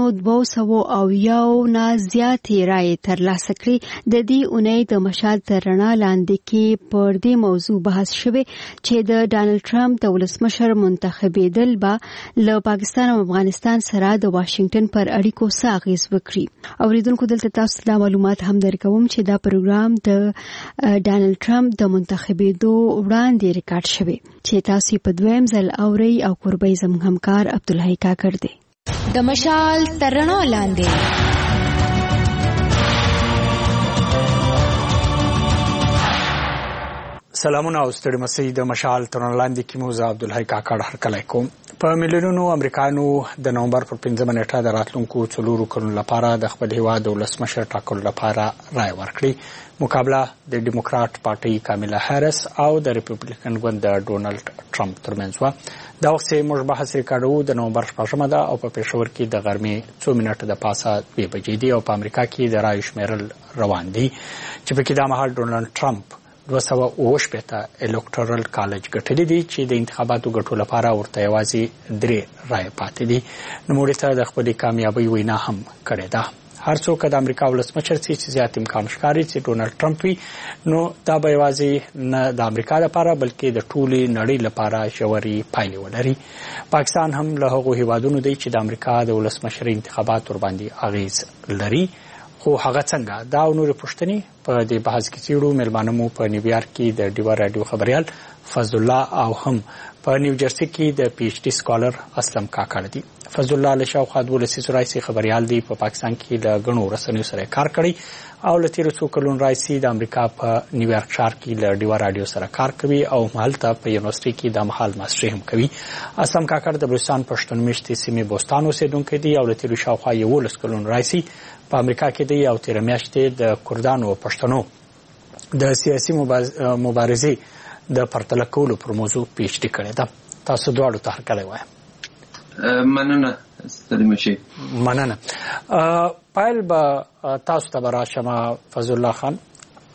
201 نه زیاتې رائے ترلاسه کړې. د دې اونۍ د مشال تر رڼا لاندې کې پر دې موضوع بحث شوی چې د ډانلډ ټرمپ د ولسمشر منتخبېدل به له پاکستان او افغانستان سره د واشنگټن پر اړیکو څه اغیز وکړي. اوریدونکو دلته تاسو ته معلومات هم درکوم چې دا پروګرام د ډانلډ ټرمپ د منتخبېدو وړاندې ریکارډ شوی چې تاسو په دویم ځل اوري او قربای زموږ همکار عبدالحی کاکړ دی. د مشال تر رڼا لاندې سلامونه او ستړي مسئ د مشال تر رڼا لاندې کې موزه عبدالحی کاکړ هرکلی کوم. په میلیونونو امریکایانو د نومبر پر 15 نیټه د راتلونکو 4 کلونو لپاره د خپل هیواد د ولسمشر ټاکلو لپاره رائے ورکړي. مقابله د ډیموکرات پارټي کاملا هریس او د ریپبلیکن ګوند د ډونلډ ټرمپ ترمنځ و. دا وخت موږ بحث ریکارډو د نومبر 14 ده او په پېښور کې د غرمې 2 منټه د پاسه 2 بجې دي او په امریکا کې د رائے شمیرل روان دي چې په کې د مهال ډونلډ ټرمپ 208 الکټرال کالج ګټلې دي چې د انتخاباتو ګټو لپاره ورته یوازې 3 رائے پاتې دي. نوموړي ته د خپلې کامیابۍ وینا هم کړې ده. هر څوک د امریکا ولسمشر چې زیات امکان ښکاري چې ډونلډ ټرمپ وي، نو دا به یوازې نه د امریکا لپاره بلکې د ټولې نړۍ لپاره ژورې پایلې ولري. پاکستان هم له هغو هیوادونو دی چې د امریکا د ولسمشر انتخابات ور باندې اغیز لري. خو هغه څنګه دا نور پښتني په دې بحث کې چیرو ملمانه مو په نیویارک کې د ډیوا رادیو خبريال فضل الله او هم په نیو جرسي کې د پی ایچ ډي سکالر اسلم کاکړ دي. فضل الله له شاوخوا 12 راځي خبريال دی په پاکستان کې له غنو رسنیو سره کار کړی او له تیر څو کلونو راځي د امریکا په نیویارک ښار کې له ډیوا رادیو سره کار کوي او مالته په یونیورسيټي کې د محل ماستري هم کوي. اسلم کاکړ د بلوچستان پښتون میشتي سیمې بوستان اوسیدونکو دی او له تیر شاوخوا 11 کلونو راځي په امریکا کې دی او تیر میاشتې د کردانو او پښتنو د سیاسي مبارزې د پرتله کولو پر موضوع پی ایچ ډي کړی ده. تاسو دواړو ته هرکلی وایم. مننه ستړي مشئ. مننه. پایل به تاسو ته راشم فضل الله خان.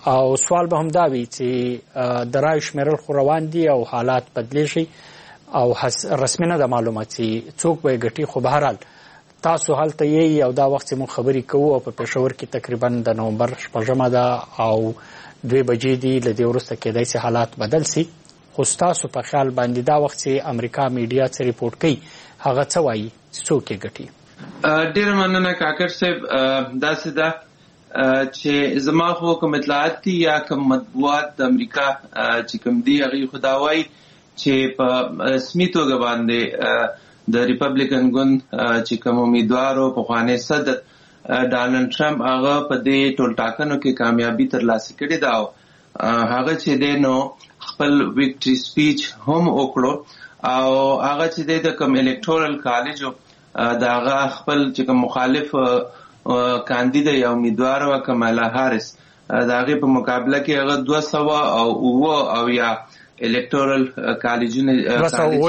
او سوال به هم دا وي چې د رایو شمیرل خو روان دي او حالات بدلیږي او رسمي نه ده معلومه چې څوک به یې ګټي، خو بهرحال تاسو هلته یې او دا وخت چې موږ خبرې کوو او په پېښور کې تقریبا د نومبر 6 ده او 2 بجې دي، له دې وروسته کېدای سي حالات بدل سي. خو ستاسو په خیال باندې دا وخت چې امریکا میډیا څه ریپورټ کوي هغه څه وایي چې څوک یې ګټي؟ ډېره مننه کاکړ صاحب. داسې ده چې زما خو کوم اطلاعات دي یا کوم مطبوعات د امریکا چې کوم دي هغې خو دا وایي چې په رسمي توګه باندې د ریپبلیکن ګوند چې کوم امیدوار او پخوانی صدر ډانلډ ټرمپ هغه په دې ټولټاکنو کې کامیابي ترلاسه کړې ده او هغه چې دی نو خپل ویکټري سپیچ هم وکړو او هغه چې د کوم الکټورل کالج د هغه خپل چې کوم مخالف کاندید یا امیدوار و کمالا هاریس د هغې په مقابله کې هغه 200 او یا الکټورل کالجونه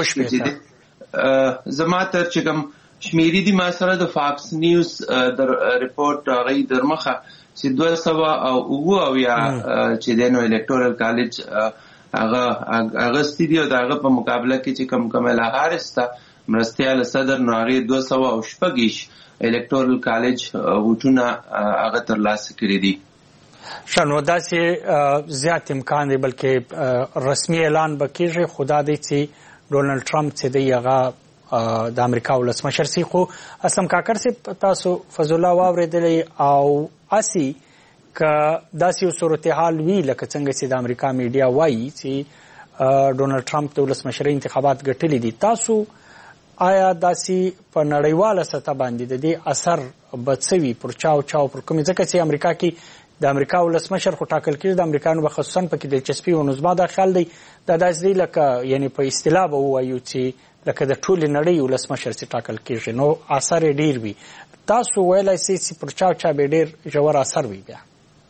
زما تر چې کوم شمیرې دي ما سره د فاکس نیوز د ریپورټ هغې در مخه چې 200 او یا چې دی نو الکټورل کالج هغه اغستی دی او د هغه په مقابله کې چې کوم کمالا هاریس ته مرستیال صدر نو هغې 206 الکټورل کالج ووټونه هغه ترلاسه کړي دي. ښه، نو داسې زیات امکان دی بلکې رسمي اعلان به کېږي، خو دا دی چې ډونالډ ټرمپ چې دی هغه د امریکا ولسمشر سي. خو اسلم کاکړ صاحب تاسو فضل الله واورېدلی او اسي که داسې یو صورتحال وي لکه څنګه چې د امریکا میډیا وایي چې ډونالډ ټرمپ د ولسمشرۍ انتخابات ګټلي دي، تاسو آیا داسې په نړیواله سطح باندې د دې اثر به څه وي پر چا پر کومې؟ ځکه چې امریکا کې د امریکا ولسمشر خو ټاکل کېږي، د امریکایانو به خصوصا پکې دلچسپي و. نو زما دا خیال دی دا داسې دی لکه یعنې په اصطلاح به ووایو چې لکه د ټولې نړۍ ولسمشر چې ټاکل کېږي نو اثر یې ډېر وي. تاسو ویلی سئ چې پر چا به ډېر ژور اثر وي بیا؟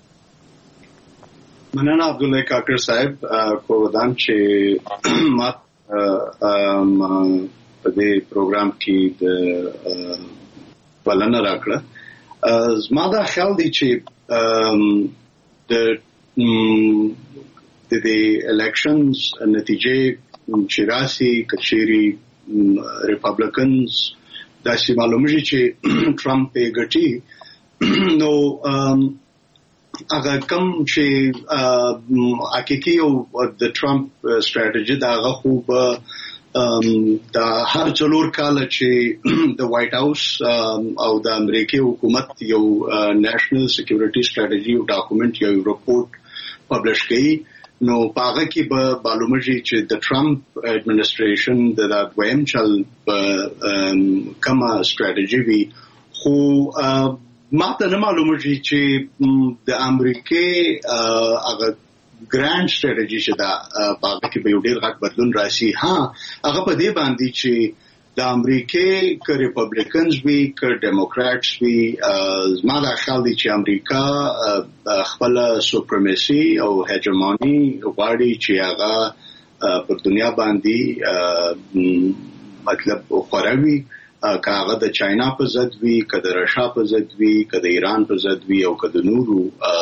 مننه عبدالله کاکړ صاحب کوودان چې ما په دې پروګرام کې د بلنه راکړه. زما دا خیال دی چې د الیکشنز نتیجې چې راسي کچېري ریپبلیکنز داسې معلومیږي چې ټرمپ یې ګټي نو هغه کوم چې حقیقي او د ټرمپ سټریټجي دا هغه خو به د هر څلور کاله چې د وایټ هاوس او د امریکای حکومت یو نېشنل سکیورټي سټریټجي او ډاکومنت یو رپورټ پبلش کوي نو پاغه کې به معلومیږي چې د ټرمپ اډمنسټریشن د دویم چل کومه سټریټجي وي. خو ماته نه معلومیږي چې د امریکای هغه ګرانډ سټریټجي چې دا پاغه کې به یو ډېر غټ بدلون راشي. هغه په دې باندې چې د امریکای که ریپبلیکنز وي که ډیموکراټس وي زما دا خیال دی چې امریکا خپل سوپریمیسي او هیجموني غواړي چې هغه پر دنیا باندې مطلب خوروي، که هغه د چاینا په ضد وي که د رشا په ضد وي که د ایران په ضد وي او که د نورو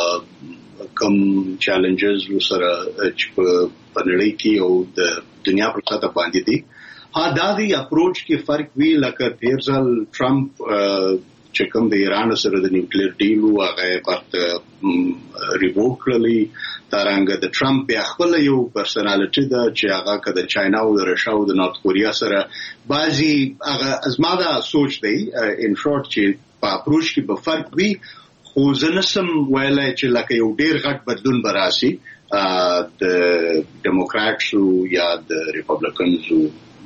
کم چیلنجز سره چې په نړۍ کې او د دنیا پر سطح باندې دي. دا دی اپروچ کې فرق وی لکه تیر ځل ټرمپ چې کوم د ایران سره د نیوکلیر ډیل و هغه پرته ریووک کړلی. دارنګه د ټرمپ بیا خپل یو پرسنالټي ده چې هغه که د چاینا او د رشا او د نارت کوریا سره بعضي هغه ازما دا سوچ دی ان شورت چې په اپروچ کې به فرق وي. خو زه نسم ویلی چې لکه یو ډېر غټ بدلون به راشي د ډیموکراټسو یا د ریپبلیکنزو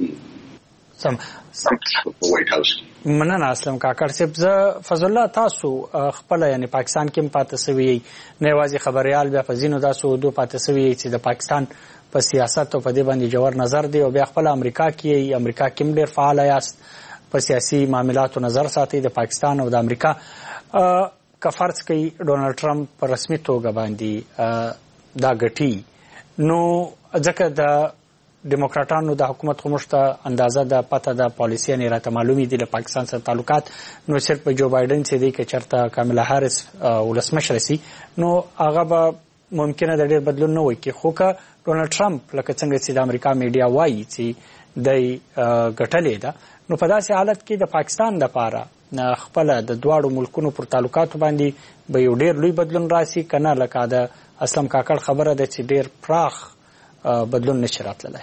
سم په وایټ هاوس کې. مننه اسلم کاکړ صاحب. زه فضل الله تاسو خپل یعنی پاکستان کې پاتې سوي نه یوازې خبريال بیا په ځینو داسو دو پاتې سوي چې د پاکستان په سیاست او په دې باندې جوړ نظر دی او بیا خپل امریکا کې ډېر فعال یاست په سیاسي معاملاتو نظر ساتي د پاکستان او د امریکا. که فرض کوي ډونالډ ټرمپ په رسمي توګه باندې دا ګټي نو ځکه د ډیموکراټانو د حکومت خو موږ ته اندازه د پته د پالیسي یعنې راته معلومې دي له پاکستان سره تعلقات نو صرف په جو بایډن چې دی که چېرته کاملا هاریس ولسمشره سي نو هغه به ممکنه د ډیر بدلون نه وي کې خو که ډونالد ټرمپ لکه څنګه چې د امریکا میډیا وایي چې د ګټلې ده نو په داسې حالت کې د پاکستان لپاره خپل د دواړو ملکونو پر تعلقاتو باندې به یو ډیر لوی بدلون راسي کنه لکه د اسلم کاکړ خبره ده چې ډیر پراخ بدلون نشي راتللی.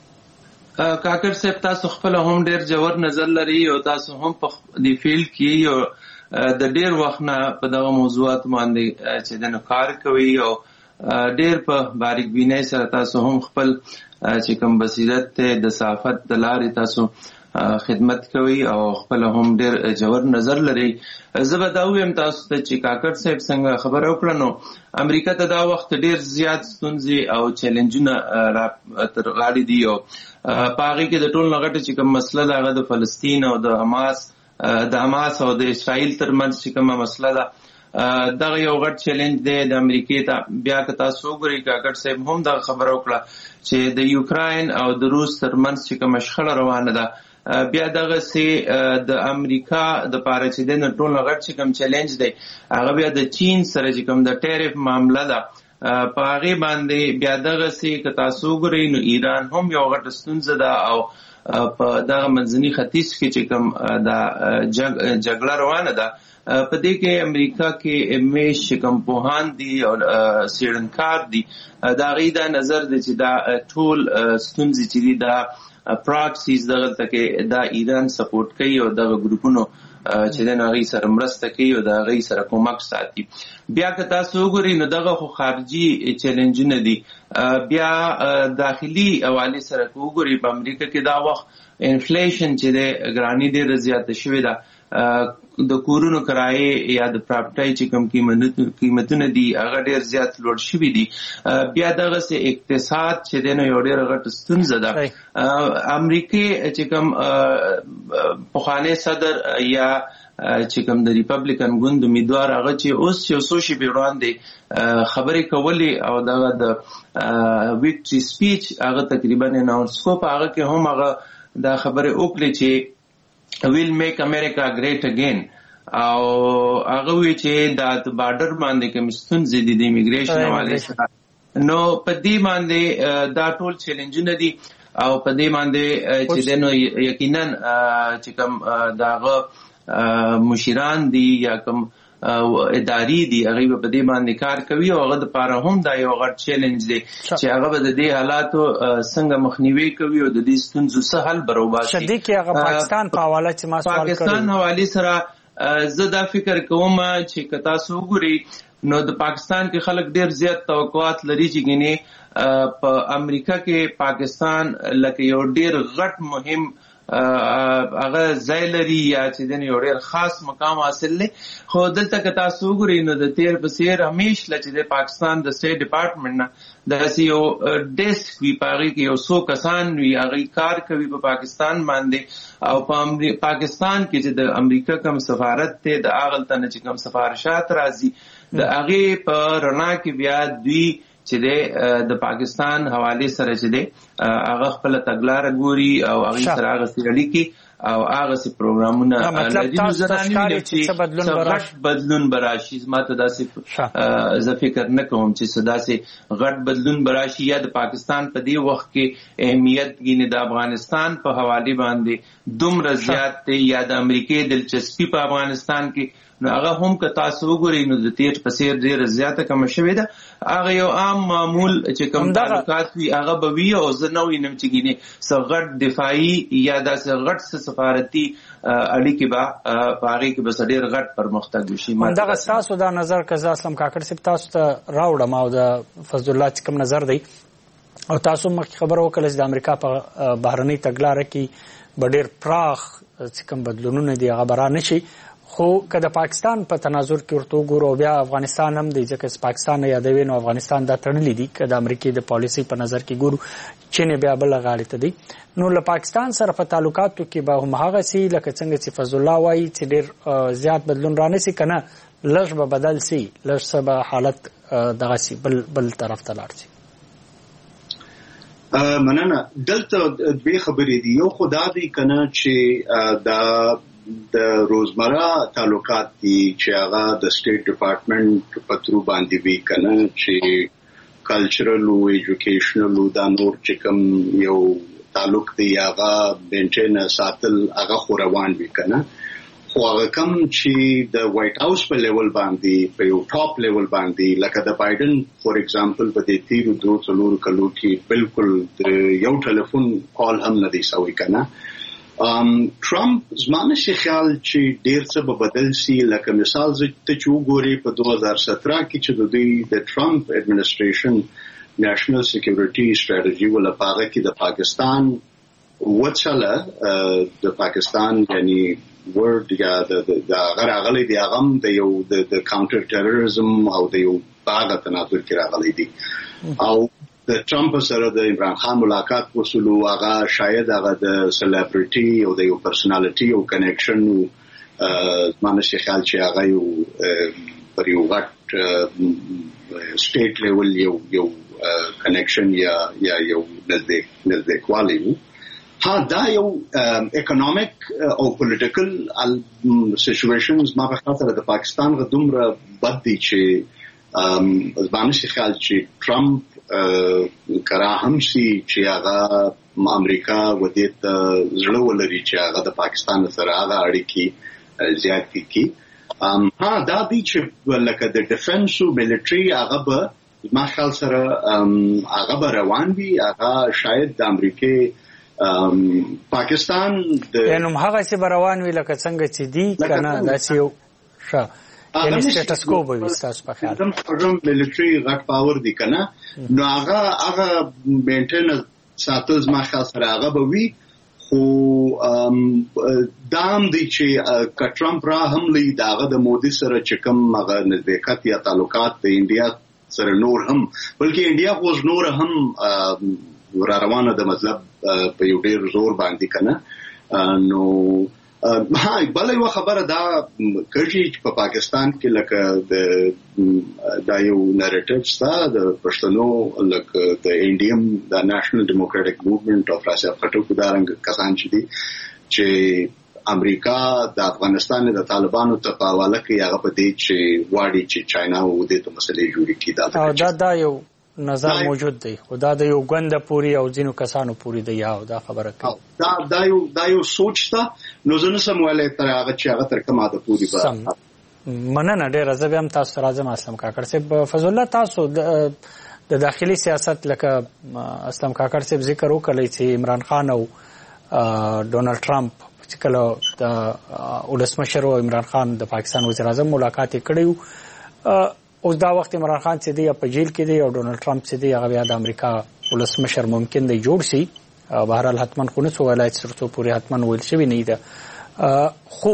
کاکړ صاحب تاسو خپل هم ډیر جوړ نظر لري او تاسو هم په دې فیلډ کې یو د ډیر وخت نه په دغه موضوعات باندې چې د کار کوي او ډیر په باریک بینۍ سره تاسو هم خپل چې کوم بصیرت ته د صحافت د لارې تاسو خدمت کوي او خپل هم ډیر جوړ نظر لري. زه به دا وایم تاسو ته چې کاکړ صاحب څنګه خبره وکړه نو امریکا ته دا وخت ډیر زیات ستونزې او چیلنجونه تر غاړې دي او په هغې کې د ټول نه غټه چې کوم مسله ده هغه د فلسطین او د حماس او د اسرائیل ترمنځ چې کومه مسله ده دغه یو غټ چیلنج دی د امریکې ته. بیا که تاسو وګورئ کاکړ صاحب هم دغه خبره وکړه چې د یوکراین او د روس ترمنځ چې کومه شخړه روانه ده بیا دغه سي د امریکا د پاره چې د ټول غټ چې کوم چیلنج دی هغه بیا د چین سره چې کوم د ټیرف معاملې ده په هغه باندې بیا دغه سي که تاسو ګورئ نو ایران هم یو غټ ستونزه ده او په دغه منځني ختیځ کې چې کوم د جګړه روانه ده په دې کې امریکا کې امیش کوم پوهان دي او سیړنکار دي دا غي دا نظر دی چې دا ټول ستونزې چې دي دا پراکسیز دغه تکي دا ایران سپورټ کوي او دغه ګروپونو چې د نړۍ سره مرسته کوي او د غي سره کومک ساتي. بیا که تاسو وګورئ نو دغه خو خارجي چیلنجونه دي. بیا داخلي حواله سره وګورئ په امریکا کې دا وخت انفلیشن چې د ګرانی ډیره زیاته شوې ده د کورونو کرایې یا د پراپرټي چې کوم قیمتونه دي هغه ډیر زیات لوړ شوي دي. بیا دغه سه اقتصاد چې د یو ډیر غټ ستونزه ده. امریکای چې کوم پخوانی صدر یا چې کوم د ریپبلیکن ګوند امیدوار هغه چې اوس یو سوشي وړاندې خبرې کولې او دغه د ویکټري سپیچ هغه تقریبا اناونس کو په هغه کې هم هغه دا خبره وکړي چې will make America great again او هغه وی چې د بارډر باندې کوم ستونزې دي د ایمیګریشن حواله سره نو په دې باندې دا ټول چیلنجونه دي او په دې باندې چې دنو یقینا چې کوم داغه مشیران دي یا کوم اداري دي هغه په دې باندې کار کوي او هغه د پاره هم دا یو غټ چیلنج دی چې هغه د دې حالاتو څنګه مخنیوي کوي او د دې ستونزو څخه حل برابري. شدید کې هغه پاکستان په حواله چې ما سوال کړی پاکستان حواله سره زه دا فکر کوم چې که تاسو وګورئ نو د پاکستان کې خلک ډیر زیات توقعات لري چې ګینه په امریکا کې پاکستان لکه یو ډیر غټ مهم هغه ځای لري یا چې د یو ډیر خاص مقام حاصل لري خو دلته که تاسو وګورئ نو د تیر په څیر همیشه چې د پاکستان د سټیټ ډپارټمنټ نه د یو ډیسک وی پاره کې یو څو کسان وی هغه کار کوي په پاکستان باندې او په پاکستان کې چې د امریکا کوم سفارت ته د اغلطنه چې کوم سفارشات راځي د هغه په رڼا کې بیا دوی چې د پاکستان حواله سره چې دی هغه خپل تګلارې ګوري او هغه سره هغه سړي کې او هغه سي پروګرامونه بدلون براشي ماته داسې زه فکر نه کوم چې داسې غټ بدلون براشي یا د پاکستان په دې وخت کې اهمیت غینه د افغانستان په حواله باندې دومره زیات دی یا د امریکای دلچسپي په افغانستان کې نو هغه هم که تاسو وګورئ نو د تیر په څیر ډیره زیاته کم شوې ده هغه یو عام معمول چې کوم تعلقات وي هغه به وي او زه نه وینم چې ګینه سغټ دفاعي یا داسې غټ سفارتي اړیکې به په هغې کې به ډیر غټ پرمختګ وشي. دغه ستاسو دا نظر که زه اسلم کاکړ صاحب تاسو ته راوړم او د فضل الله چې کوم نظر دی او تاسو مخکې خبره وکړه چې د امریکا په بهرنۍ تګلاره کې به ډیر پراخ چې کوم بدلونونه دي هغه به را نشي خو که د پاکستان په تناظر کې ورته وګورو بیا افغانستان هم دی ځکه پاکستان یادوي نو افغانستان دا تړلې دي که د امریکای د پالیسي په نظر کې ګورو چین بیا بل غاړه ته دی نو له پاکستان سره په تعلقاتو کې به هم هغه سي لکه څنګه چې فضل الله وایي چې ډیر زیات بدلون رانه سي کنه لږ به بدل سي لږ به حالت دغه سي بل طرف ته لاړ سي. مننه. دلته دوه خبرې دي. یو خدا دی کنه چې د روزمره تعلقات دي چې هغه د سټیټ ډپارټمنټ په ترو باندې وی کنه چې کلچرل او ایجوکیشنل او دا نور چې کوم یو تعلق دی هغه مینټین ساتل هغه خو روان وی کنه. خو هغه کوم چې د وایټ هاوس په لیول باندې په یو ټاپ لیول باندې لکه د بایدن فور ایگزامپل په دې تیرو 2 کلو کې بالکل یو ټلیفون کال هم نه دی سوی کنه. ټرمپ زمانه شي خیال چې ډیر څه به بدل شي. لکه مثال ته چې وګوري په 2017 کې چې د ټرمپ اډمنسټریشن نېشنل سکیورټي سټریټجی ولا پاغه کې د پاکستان وڅاله د پاکستان یعنی ورډ یا د غراغلي دی هغه د یو د کاونټر ټیرریزم او د یو باغ تناظر کې راغلي دي. او د ټرمپ سره د عمران خان ملاقات وسلو هغه شاید هغه د سلیبریټي او د یو پرسنالټي او کنیکشن مانه شي خیال چې هغه یو پر یو غټ سټیټ لیول یو کنیکشن یا یو نزدېکوالی وو. ها دا یو اکونومیک او پولیټیکل سچویشنز ما په خاطر د پاکستان غو دومره بد دي چې زبانه شي خیال چې ټرمپ کرا هم شي چې هغه امریکا ودیت زړه ولري چې هغه د پاکستان سره هغه اړیکې زیات کړي. ها دا دي چې لکه د ډیفنس او ملټری هغه به ما خیال سره هغه به روان وي. هغه شاید د امریکا پاکستان د نو هغه څه روان وی لکه څنګه چې دی کنه دا چې یو ښه یعنی سټیټس کو به وستاسو په خیال د ملټری غټ پاور دی کنه. نو هغه مینټین ساتل ما خاص سره هغه به وی. خو دام دی چې ټرمپ را هم لید هغه د مودي سره چې کوم هغه نزدېکت یا تعلقات د انډیا سره نور هم بلکې انډیا خو نور هم را روانه د مطلب په یو ډیر زور باندې کنه. نو ها بل یو خبره دا کړي چې په پاکستان کې لکه د یو نریټیو ستا د پښتنو لکه د انډیم د نېشنل ډیموکراټک موومېنټ اف راشیا پټو کدارنګ کسان چې دي چې امریکا د افغانستان د طالبانو ته په حواله کې هغه په دې چې واړي چې چاینا او د ته مسلې جوړې کړي. دا یو نظر موجود دی. خدا د یو غند پوری او ځینو کسانو پوری دی یا دا خبره کوي. دا یو سوچ تا نو زنه سمواله تر هغه چې هغه تر کومه د پوری په مننه ډیر زه هم تاسو راځم اسلام کاکړ صاحب. فضل الله تاسو د داخلي سیاست لکه اسلام کاکړ صاحب ذکر وکړی چې عمران خان او ډونالد ټرمپ چې کله د ولسمشر او عمران خان د پاکستان وزیر اعظم ملاقات کړي اوس دا وخت عمران خان چې دی په جیل کې دی او ډونالد ټرمپ چې دی هغه بیا د امریکا ولسمشر ممکن دی جوړ شي. بهرحال حتمان خو نه څه ولایت سرته پورې حتمان ویل شوی نه دی. خو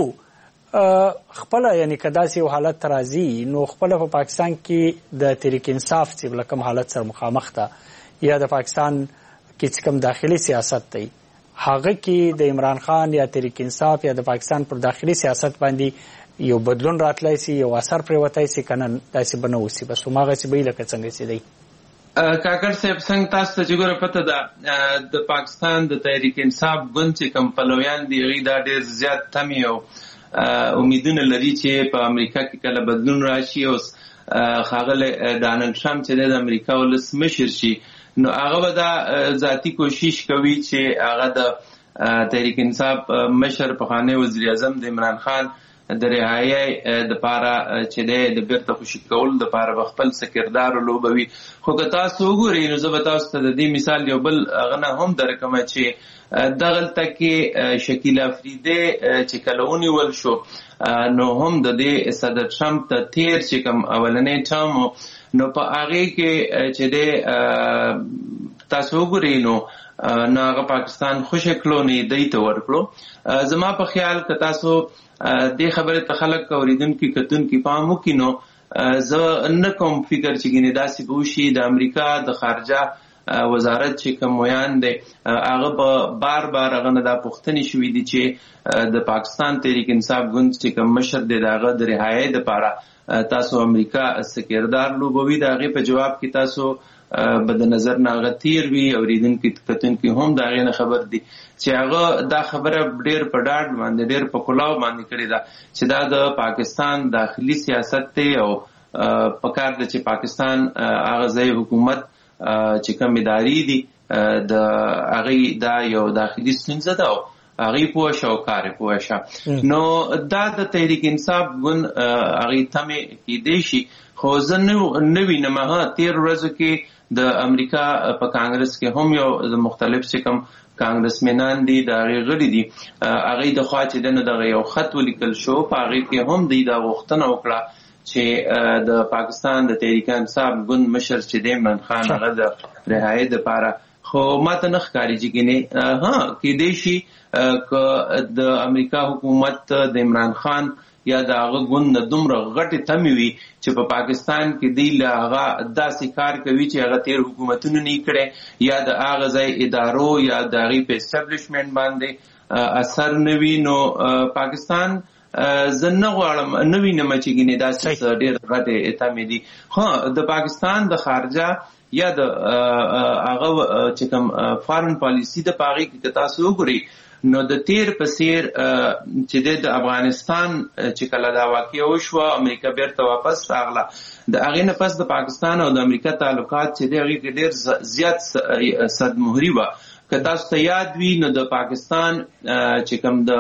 خپل یعنی کدا سي حالت راځي نو خپل په پاکستان کې د تحریک انصاف چې لکم حالت سره مخامخ ده یا د پاکستان کې چې کوم داخلي سیاست دی هغه کې د عمران خان یا تحریک انصاف یا د پاکستان پر داخلي سیاست باندې یو بدلون راتلای سي یو اثر پریوتای سي کنه داسې بنوسی بس ماغه چې به لکه څنګه سي دی. کاکړ صاحب څنګه تاسو ته جوړه پته ده د پاکستان د تحریک انصاف ګوند چې کوم پلویان دی غي دا ډېر زیات تمي او امیدونه لري چې په امریکا کې کله بدلون راشي او خاغله ډانلډ ټرمپ چې د امریکا ولسمشر شي نو هغه به دا ذاتی کوشش کوي چې هغه د تحریک انصاف مشر پخوانی وزیر اعظم د عمران خان د رهایی د پاره چې د بیرته خوشی کول د پاره خپل سکردار لوبوي. خو که تاسو وګورئ نو زه به تاسو ته د دې مثال یو بل غنه هم درکم چې دغلته کې شکیل افریدی چې کلهونی ول شو نو هم د دې صدر ټرمپ ته تیر چې کوم اولنې ټرم نو په هغه کې چې د تاسو وګورئ نو هغه پاکستان خوشکلو نه دی ته ورکړو. زما په خیال که تاسو دې خبره ته خلک اوریدونکو کتونکو پام وکینو زه نه کوم فکر چې ګینه داسې بوشي د امریکا د خارجه وزارت چې کومویان دی هغه بار هغه نه دا پوښتنه شوې دي چې د پاکستان تحریک انصاف ګوند چې کوم مشر دی داغه د رهایی لپاره تاسو امریکا سکردار لوبوي داغه په جواب کې تاسو بد نظر نه غتیر وی اوریدونکو کتونکو هم دا غینه خبر دي چې هغه دا خبره ډېر په ډاډ باندې ډېر په کلاو باندې کړی دا چې دا د پاکستان داخلي سیاست دی او پکار د چې پاکستان هغه ځای حکومت چې کوم ادارې دي د هغه دا یو داخلي ستونزه ده او هغه پوه شو کار پوه شو نو دا د تحریک انصاف ګوند هغه تمه کې دی شي خو زه نو وینم ها 13 ورځې کې د امریکا په کانګرس کې هم یو مختلف څکم کانګرسمنان دي دا غړي دي هغه د خوا چې دغه یو خط ولیکل شو په هغه کې هم دی دا غوښتنه وکړه چې د پاکستان د تحریک انصاف ګوند مشر چې د عمران خان هغه د رهایی لپاره خو ماته نه ښکاري چې ها کې دی شي د امریکا حکومت د عمران خان یا د هغه ګوند دومره غټه تمې وي چې په پاکستان کې دی له هغه داسې کار کوي چې هغه تیر حکومتونو نه کړي یا د هغه ځای ادارو یا د هغې په اسټابلیشمنټ باندې اثر نه وي نو پاکستان زه نه غواړم نه وینم چې داسې ډېر غټې تمې دي خو د پاکستان د خارجه یا د هغه چې کوم فارن پالیسی د پاغي کې تاسو وګورئ نو د تیر پسیر چې د افغانستان چې کله دا واقعي وشو امریکا بیرته واپس راغله د هغې نه پس د پاکستان او د امریکا تعلقات چې د هغې کې ډېر زیات صدمهري وه که تاسو ته یاد وي نو د پاکستان چې کوم د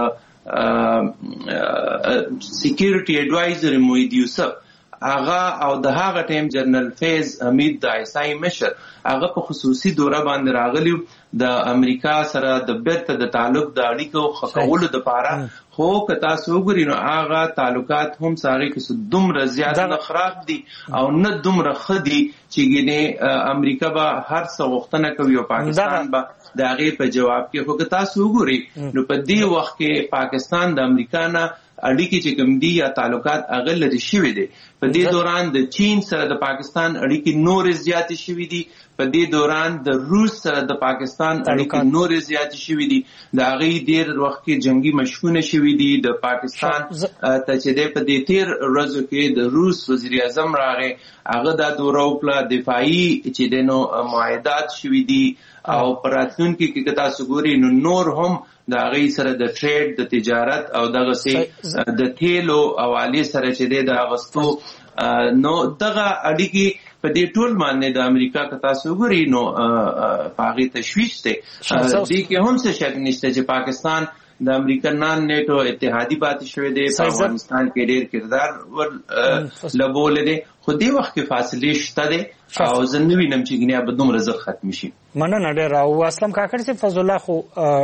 سیکیورټي ایډوایزر موحد یوسف هغه او د هغه ټیم جنرال فیض حمید د آیسای مشر هغه په خصوصي دوره باندې راغلی د امریکا سره د بیرته د تعلق د اړیکو خکولو لپاره خو که تاسو وګورئ نو هغه تعلقات هم ساري کې دومره زیات نه خراب دي او نه دومره ښه دي چې امریکا به هر څه غوښتنه کوي او پاکستان به د هغې په جواب کې خو که تاسو وګورئ نو په دې وخت کې پاکستان د امریکا نه اړیکې چې کوم دي یا تعلقات هغه لري شوي دي په دې دوران د چین سره د پاکستان اړیکې نورې زیاتې شوي دي په دې دوران د روس سره د پاکستان اړیکې نورې زیاتې شوي دي د هغې ډېر وخت کې جنگي مشقونه شوي دي د پاکستان ته چې دی په دې تیر ورځو کې د روس وزیر اعظم راغی هغه دا دوره وکړه دفاعي چې دی نو معاهدات شوي دي او په راتلونکي کې که تاسو ګورئ نو نور هم د هغې سره د ټریډ د تجارت او دغسې د تیلو حوالې سره چې دی د اغوستو نو دغه اړیکې په دې ټول باندې د امریکا که تاسو وګورئ نو په هغې تشویش دی دې کې هم څه شک نشته چې پاکستان د امریکا نان نیټو اتحادي پاتې شوی دی په افغانستان کې ډېر کردار لګولی دی خو دې وخت کې فاصلې شته دی او زه نه وینم چې به دومره ژر ختم شي مننه ډېر او اسلم کاکړ صاحب فضل الله خو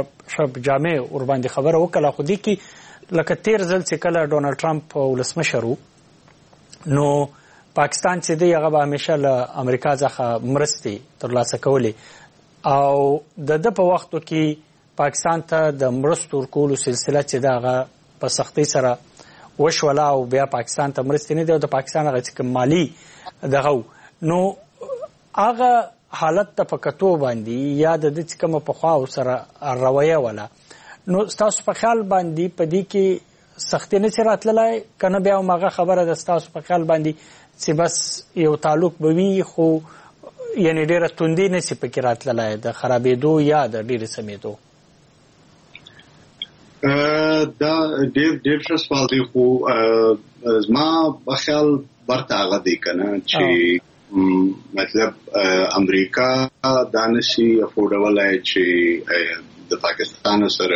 جامع ورباندې خبره وکړه خو دې کې لکه تیر ځل چې کله ډونالډ ټرمپ ولسمشر و نو پاکستان چې دی هغه به همیشه له امریکا څخه مرستې ترلاسه کولې او د په وختو کې پاکستان ته د مرستو ورکولو سلسله چې دا هغه په سختۍ سره وشوله او بیا پاکستان ته مرستې نه دی او د پاکستان هغه چې مالي دغه نو هغه حالت ته په کتو باندې یا د دې کومه پخوا سره رویه ولا نو تاسو په خیال باندې په دې کې سختي نه راتللای کنه بیا ماغه خبره د تاسو په خیال باندې چې بس یو تعلق بوي خو یعنی ډیره توندي نه سي پکې راتللای د خرابېدو یا د ډیره سمېدو دا ډېر ښه سوال دی خو زما په خیال برته هغه دی کنه چې مطلب امریکا دا نشي افورډولای چې د پاکستان سره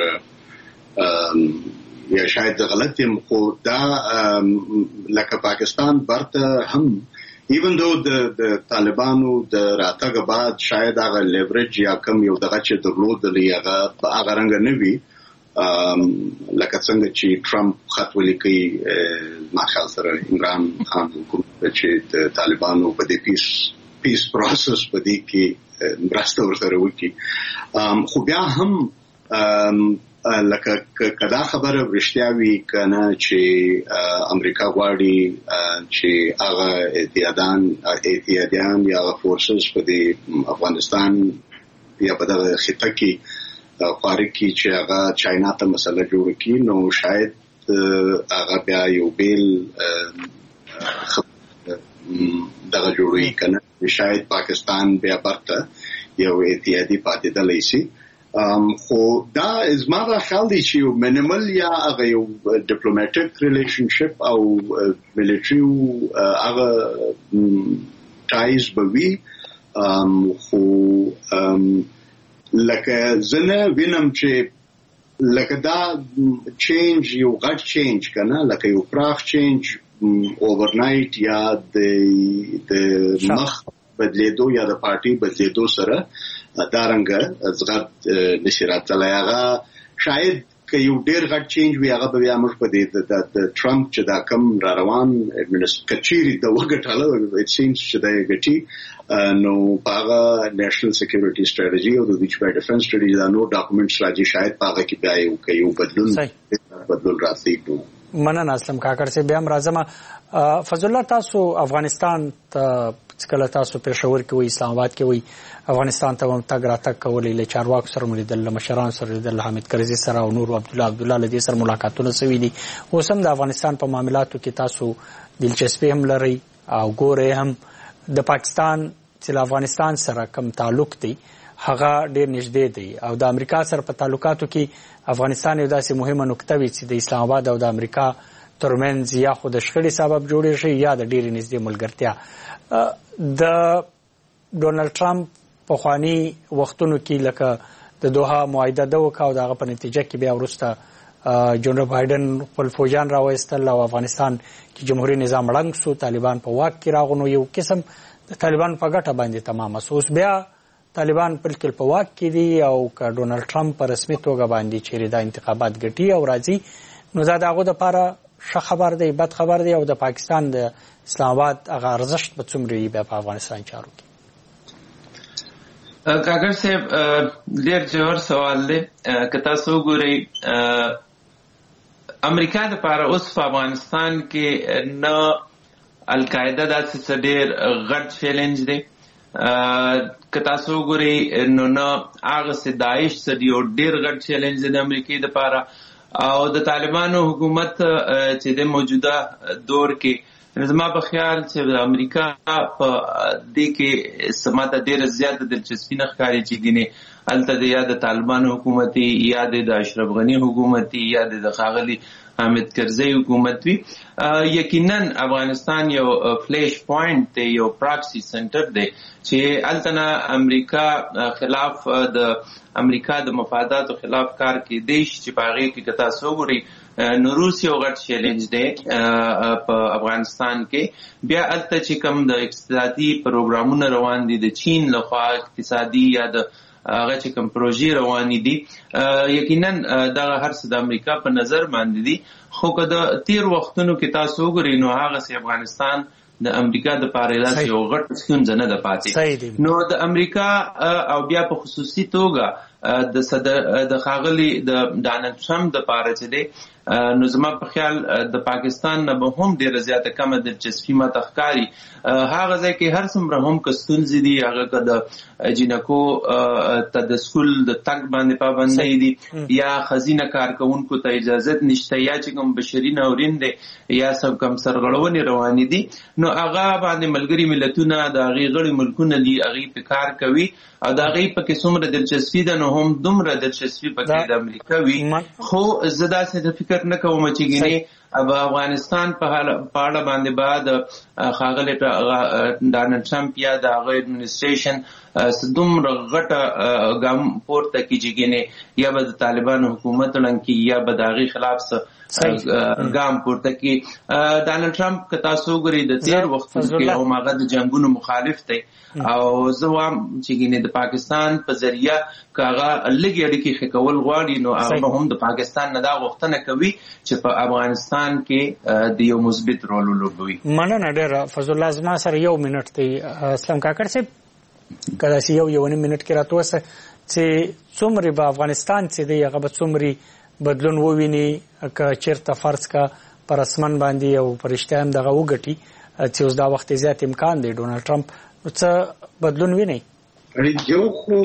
یا شاید غلط یم خو دا لکه پاکستان برته هم even though د طالبانو د راتګ بعد شاید هغه لیوریج یا کم یو دغه چې درلودلی هغه په هغه رنګ نه وي لکه څنګه چې ټرمپ خط ولیکي ما خیال سره عمران خان چې د طالبانو په دې پیس پروسس په دې کې مرسته ورسره وکړي خو بیا هم لکه کدا خبره رښتیا وي کنه چې امریکا غواړي چې هغه اتحادیان یا فورسز په دې افغانستان یا په دغه خطه کې خارج کې چې هغه چاینا ته مسله جوړ کړي نو شاید هغه بیا یو بیل دغه جوړوي کنه شاید پاکستان بیا برته یو اتحادي پاتېدلی شي خو دا زما دا خیال دی چې یو مینیمل یا هغه یو ډیپلوماټیک ریلیشنشپ او ملټري هغه ټایز به وي خو لکه زنه وینم چې لکه دا چینج یو غټ چینج کنه لکه یو پراخ چینج اوورنایټ یا د مخ بدلیدو یا د پارټي بدلیدو سره دارنګه زغت نشرات تلایغه شاید که یو ډیر غټ چینج وي هغه به موږ په دې د ټرمپ چې دا کم را روان کچيري د وګټاله it seems چې دا غټي نو پاغه نېشنل سکیورټي سټریټجی او د ویچ ډیفنس سټریټجی دا نو ډاکومېنټس راځي شاید پاغه کې بیا یو بدلون راځي مننه اسلم کاکړ سے بیا راځم فضل الله تاسو افغانستان ته کله تاسو پېښور کې وي اسلام آباد کې وي افغانستان ته تګ راتګ کولې له چارواکو سره ملیدل مشران سره ملیدل حامد کرزي سره او نور عبدالله لدی سره ملاقاتونه شوي دي اوس هم د افغانستان په معاملاتو کې تاسو دلچسپي هم لري او ګورئ هم د پاکستان چې افغانستان سره کوم تعلق دی هغه ډېر نږدې دی او د امریکا سره په تعلقاتو کې افغانستان یو داسې مهمه نقطه وي چې د اسلام آباد او د امریکا ترمنځ یا خو د شخړې سبب جوړې شي یا د ډېرې نږدې ملګرتیا د ډونالد ټرمپ په خواني وختونو کې لکه د دوحه معاهده د وکاو دغه په نتیجه کې بیا ورسته جنرال بایدن خپل فوجان راوستل او افغانستان کې جمهوریت نظام ړنګ شو طالبان په واک کې راغونو یو قسم د طالبان په ګټه باندې تمام اوس بیا طالبان بالکل په واک کې دي او که ډونالد ټرمپ په رسمي توګه باندې چیرې دا انتخابات ګټي او راځي نو دا دغه د لپاره ښه خبر دی بد خبر دی او د پاکستان د اسلام آباد هغه ارزښت به څومره وي په افغانستان چارو کې کاکړ صاحب ډېر ژور سوال دی که تاسو وګورئ امریکا دپاره اوس په افغانستان کې نه القاعده داسې څه ډېر غټ چیلنج دی که تاسو وګورئ نو نه هغسې داعش څه دی یو ډېر غټ چیلنج دی د امریکې دپاره او د طالبانو حکومت چې د موجوده دور کې زما په خیال چې د امریکا په دې کې سماته ډېره زیاته دلچسپي نه ښکاري چې ګینې هلته د یا د طالبانو حکومتي یا د اشرف غني حکومتي یا د ښاغلي حامد کرزي حکومت وي یقینا افغانستان یو فلیش پوینټ دی یو پراکسي سنټر دی چې هلته نه امریکا خلاف د امریکا د مفاداتو خلاف کار کېدی شي چې په هغې کې که تاسو وګورئ نو روس یو غټ چیلنج دی په افغانستان کې بیا هلته چې کوم د اقتصادي پروګرامونه روان دي د چین لخوا اقتصادي یا د هغه چې کوم پروژې روانې دي یقینا دغه هر څه د امریکا په نظر باندې دي خو که د تیر وختونو کې تاسو وګورئ نو هغسې افغانستان د امریکا د پاره داسې یو غټ ستونزه نه ده پاتې نو د امریکا او بیا په خصوصي توګه د ښاغلي د ډانلډ ټرمپ د پاره چې دی نو زما په خیال د پاکستان نه به هم ډېره زیاته کمه دلچسپي ماته ښکاري هغه ځای کې هر څومره هم که ستونزې دي هغه که د جینکو ته د سکول د تګ باندې پابندۍ دي یا ښځینه کارکوونکو ته اجازت نشته یا چې کوم بشري ناورین دی یا کم سرغړونې روانې دي نو هغه باندې ملګري ملتونه د هغې غړي ملکونه دي هغې پې کار کوي او د هغې پکې څومره دلچسپي ده نو هم دومره دلچسپي پکې د امریکا وي خو زه داسې د فکر نه کوم چې ګینې افغانستان په اړه باندې بعد ښاغلی ډانلډ ټرمپ یا د هغه اډمنسټریشن دومره غټه ګام پورته کړي چې ګینې یا به د طالبانو حکومت ړنګ کړي یا به د هغې خلاف ګام پورته کړي ډانلډ ټرمپ که تاسو وګورئ د تېر وختونو کې هم هغه د جنګونو مخالف دی او زه وایم چې ګینې د پاکستان په ذریعه که هغه لږې اړیکې ښه کول غواړي نو هغه هم د پاکستان نه دا غوښتنه کوي چې په افغانستان کې د یو مثبت رول ولوبوي مننه ډېره فضل الله زما سره یو منټ دی اسلام کاکړ صاحب که داسې یو نیم منټ کې راته ووایه چې څومره به افغانستان چې دی هغه به څومره بدلون وویني که چېرته فرض که په رسمن باندې او په رښتیا هم دغه وګټي چې اوس دا وخت زیات امکان دی ډونالډ ټرمپ څه بدلون وینئ یو خو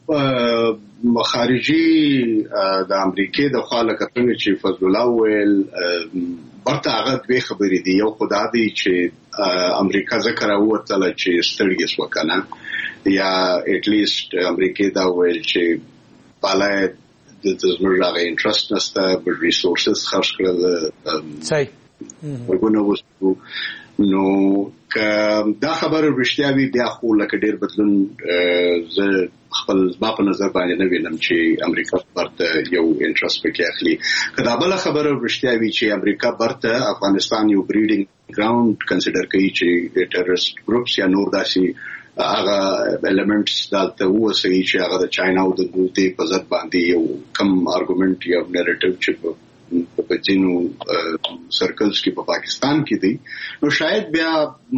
خارجي د امریکای د خاله کتنې چې فضل الله ویل برته هغه دوه خبرې دي. یو خدای دی چې امریکا ذکر اوتل چې ستړي وکنه یا اټ لیست امریکای دا ویل چې بالای د زموږه انټرست نسته بل ریسورسز خرج کړل صحیح ورګونه وستو نو دا خبره رښتیا وي بیا خو لکه ډیر بدلون زه خپل په نظر باندې نه وینم چې امریکا برته یو انټرست پکې اخلي. کدا بل خبره رښتیا وي چې امریکا برته افغانستان یو بریډینګ ګراوند کنسیډر کوي چې ټیرریست ګروپس یا نور داسي هغه ایلیمنټس دالته وسوي چې هغه د چاینا او د ګوتې په ضد باندې یو کم ارګومنت یا نریټیو چې په ځینو سرکلز کې په پاکستان کې دي نو شاید بیا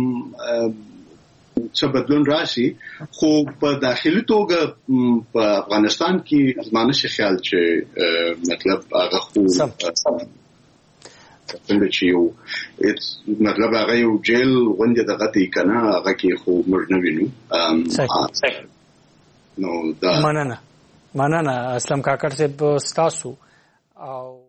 څه بدلون راشي. خو په داخلي توګه په افغانستان کې زمانه شي خیال چې مطلب هغه خو څنګه چې یو مطلب هغه یو جیل غونډه دغه دی کنه هغه کې خو موږ نه وینو. نو دا مننه اسلام کاکړ صاحب تاسو او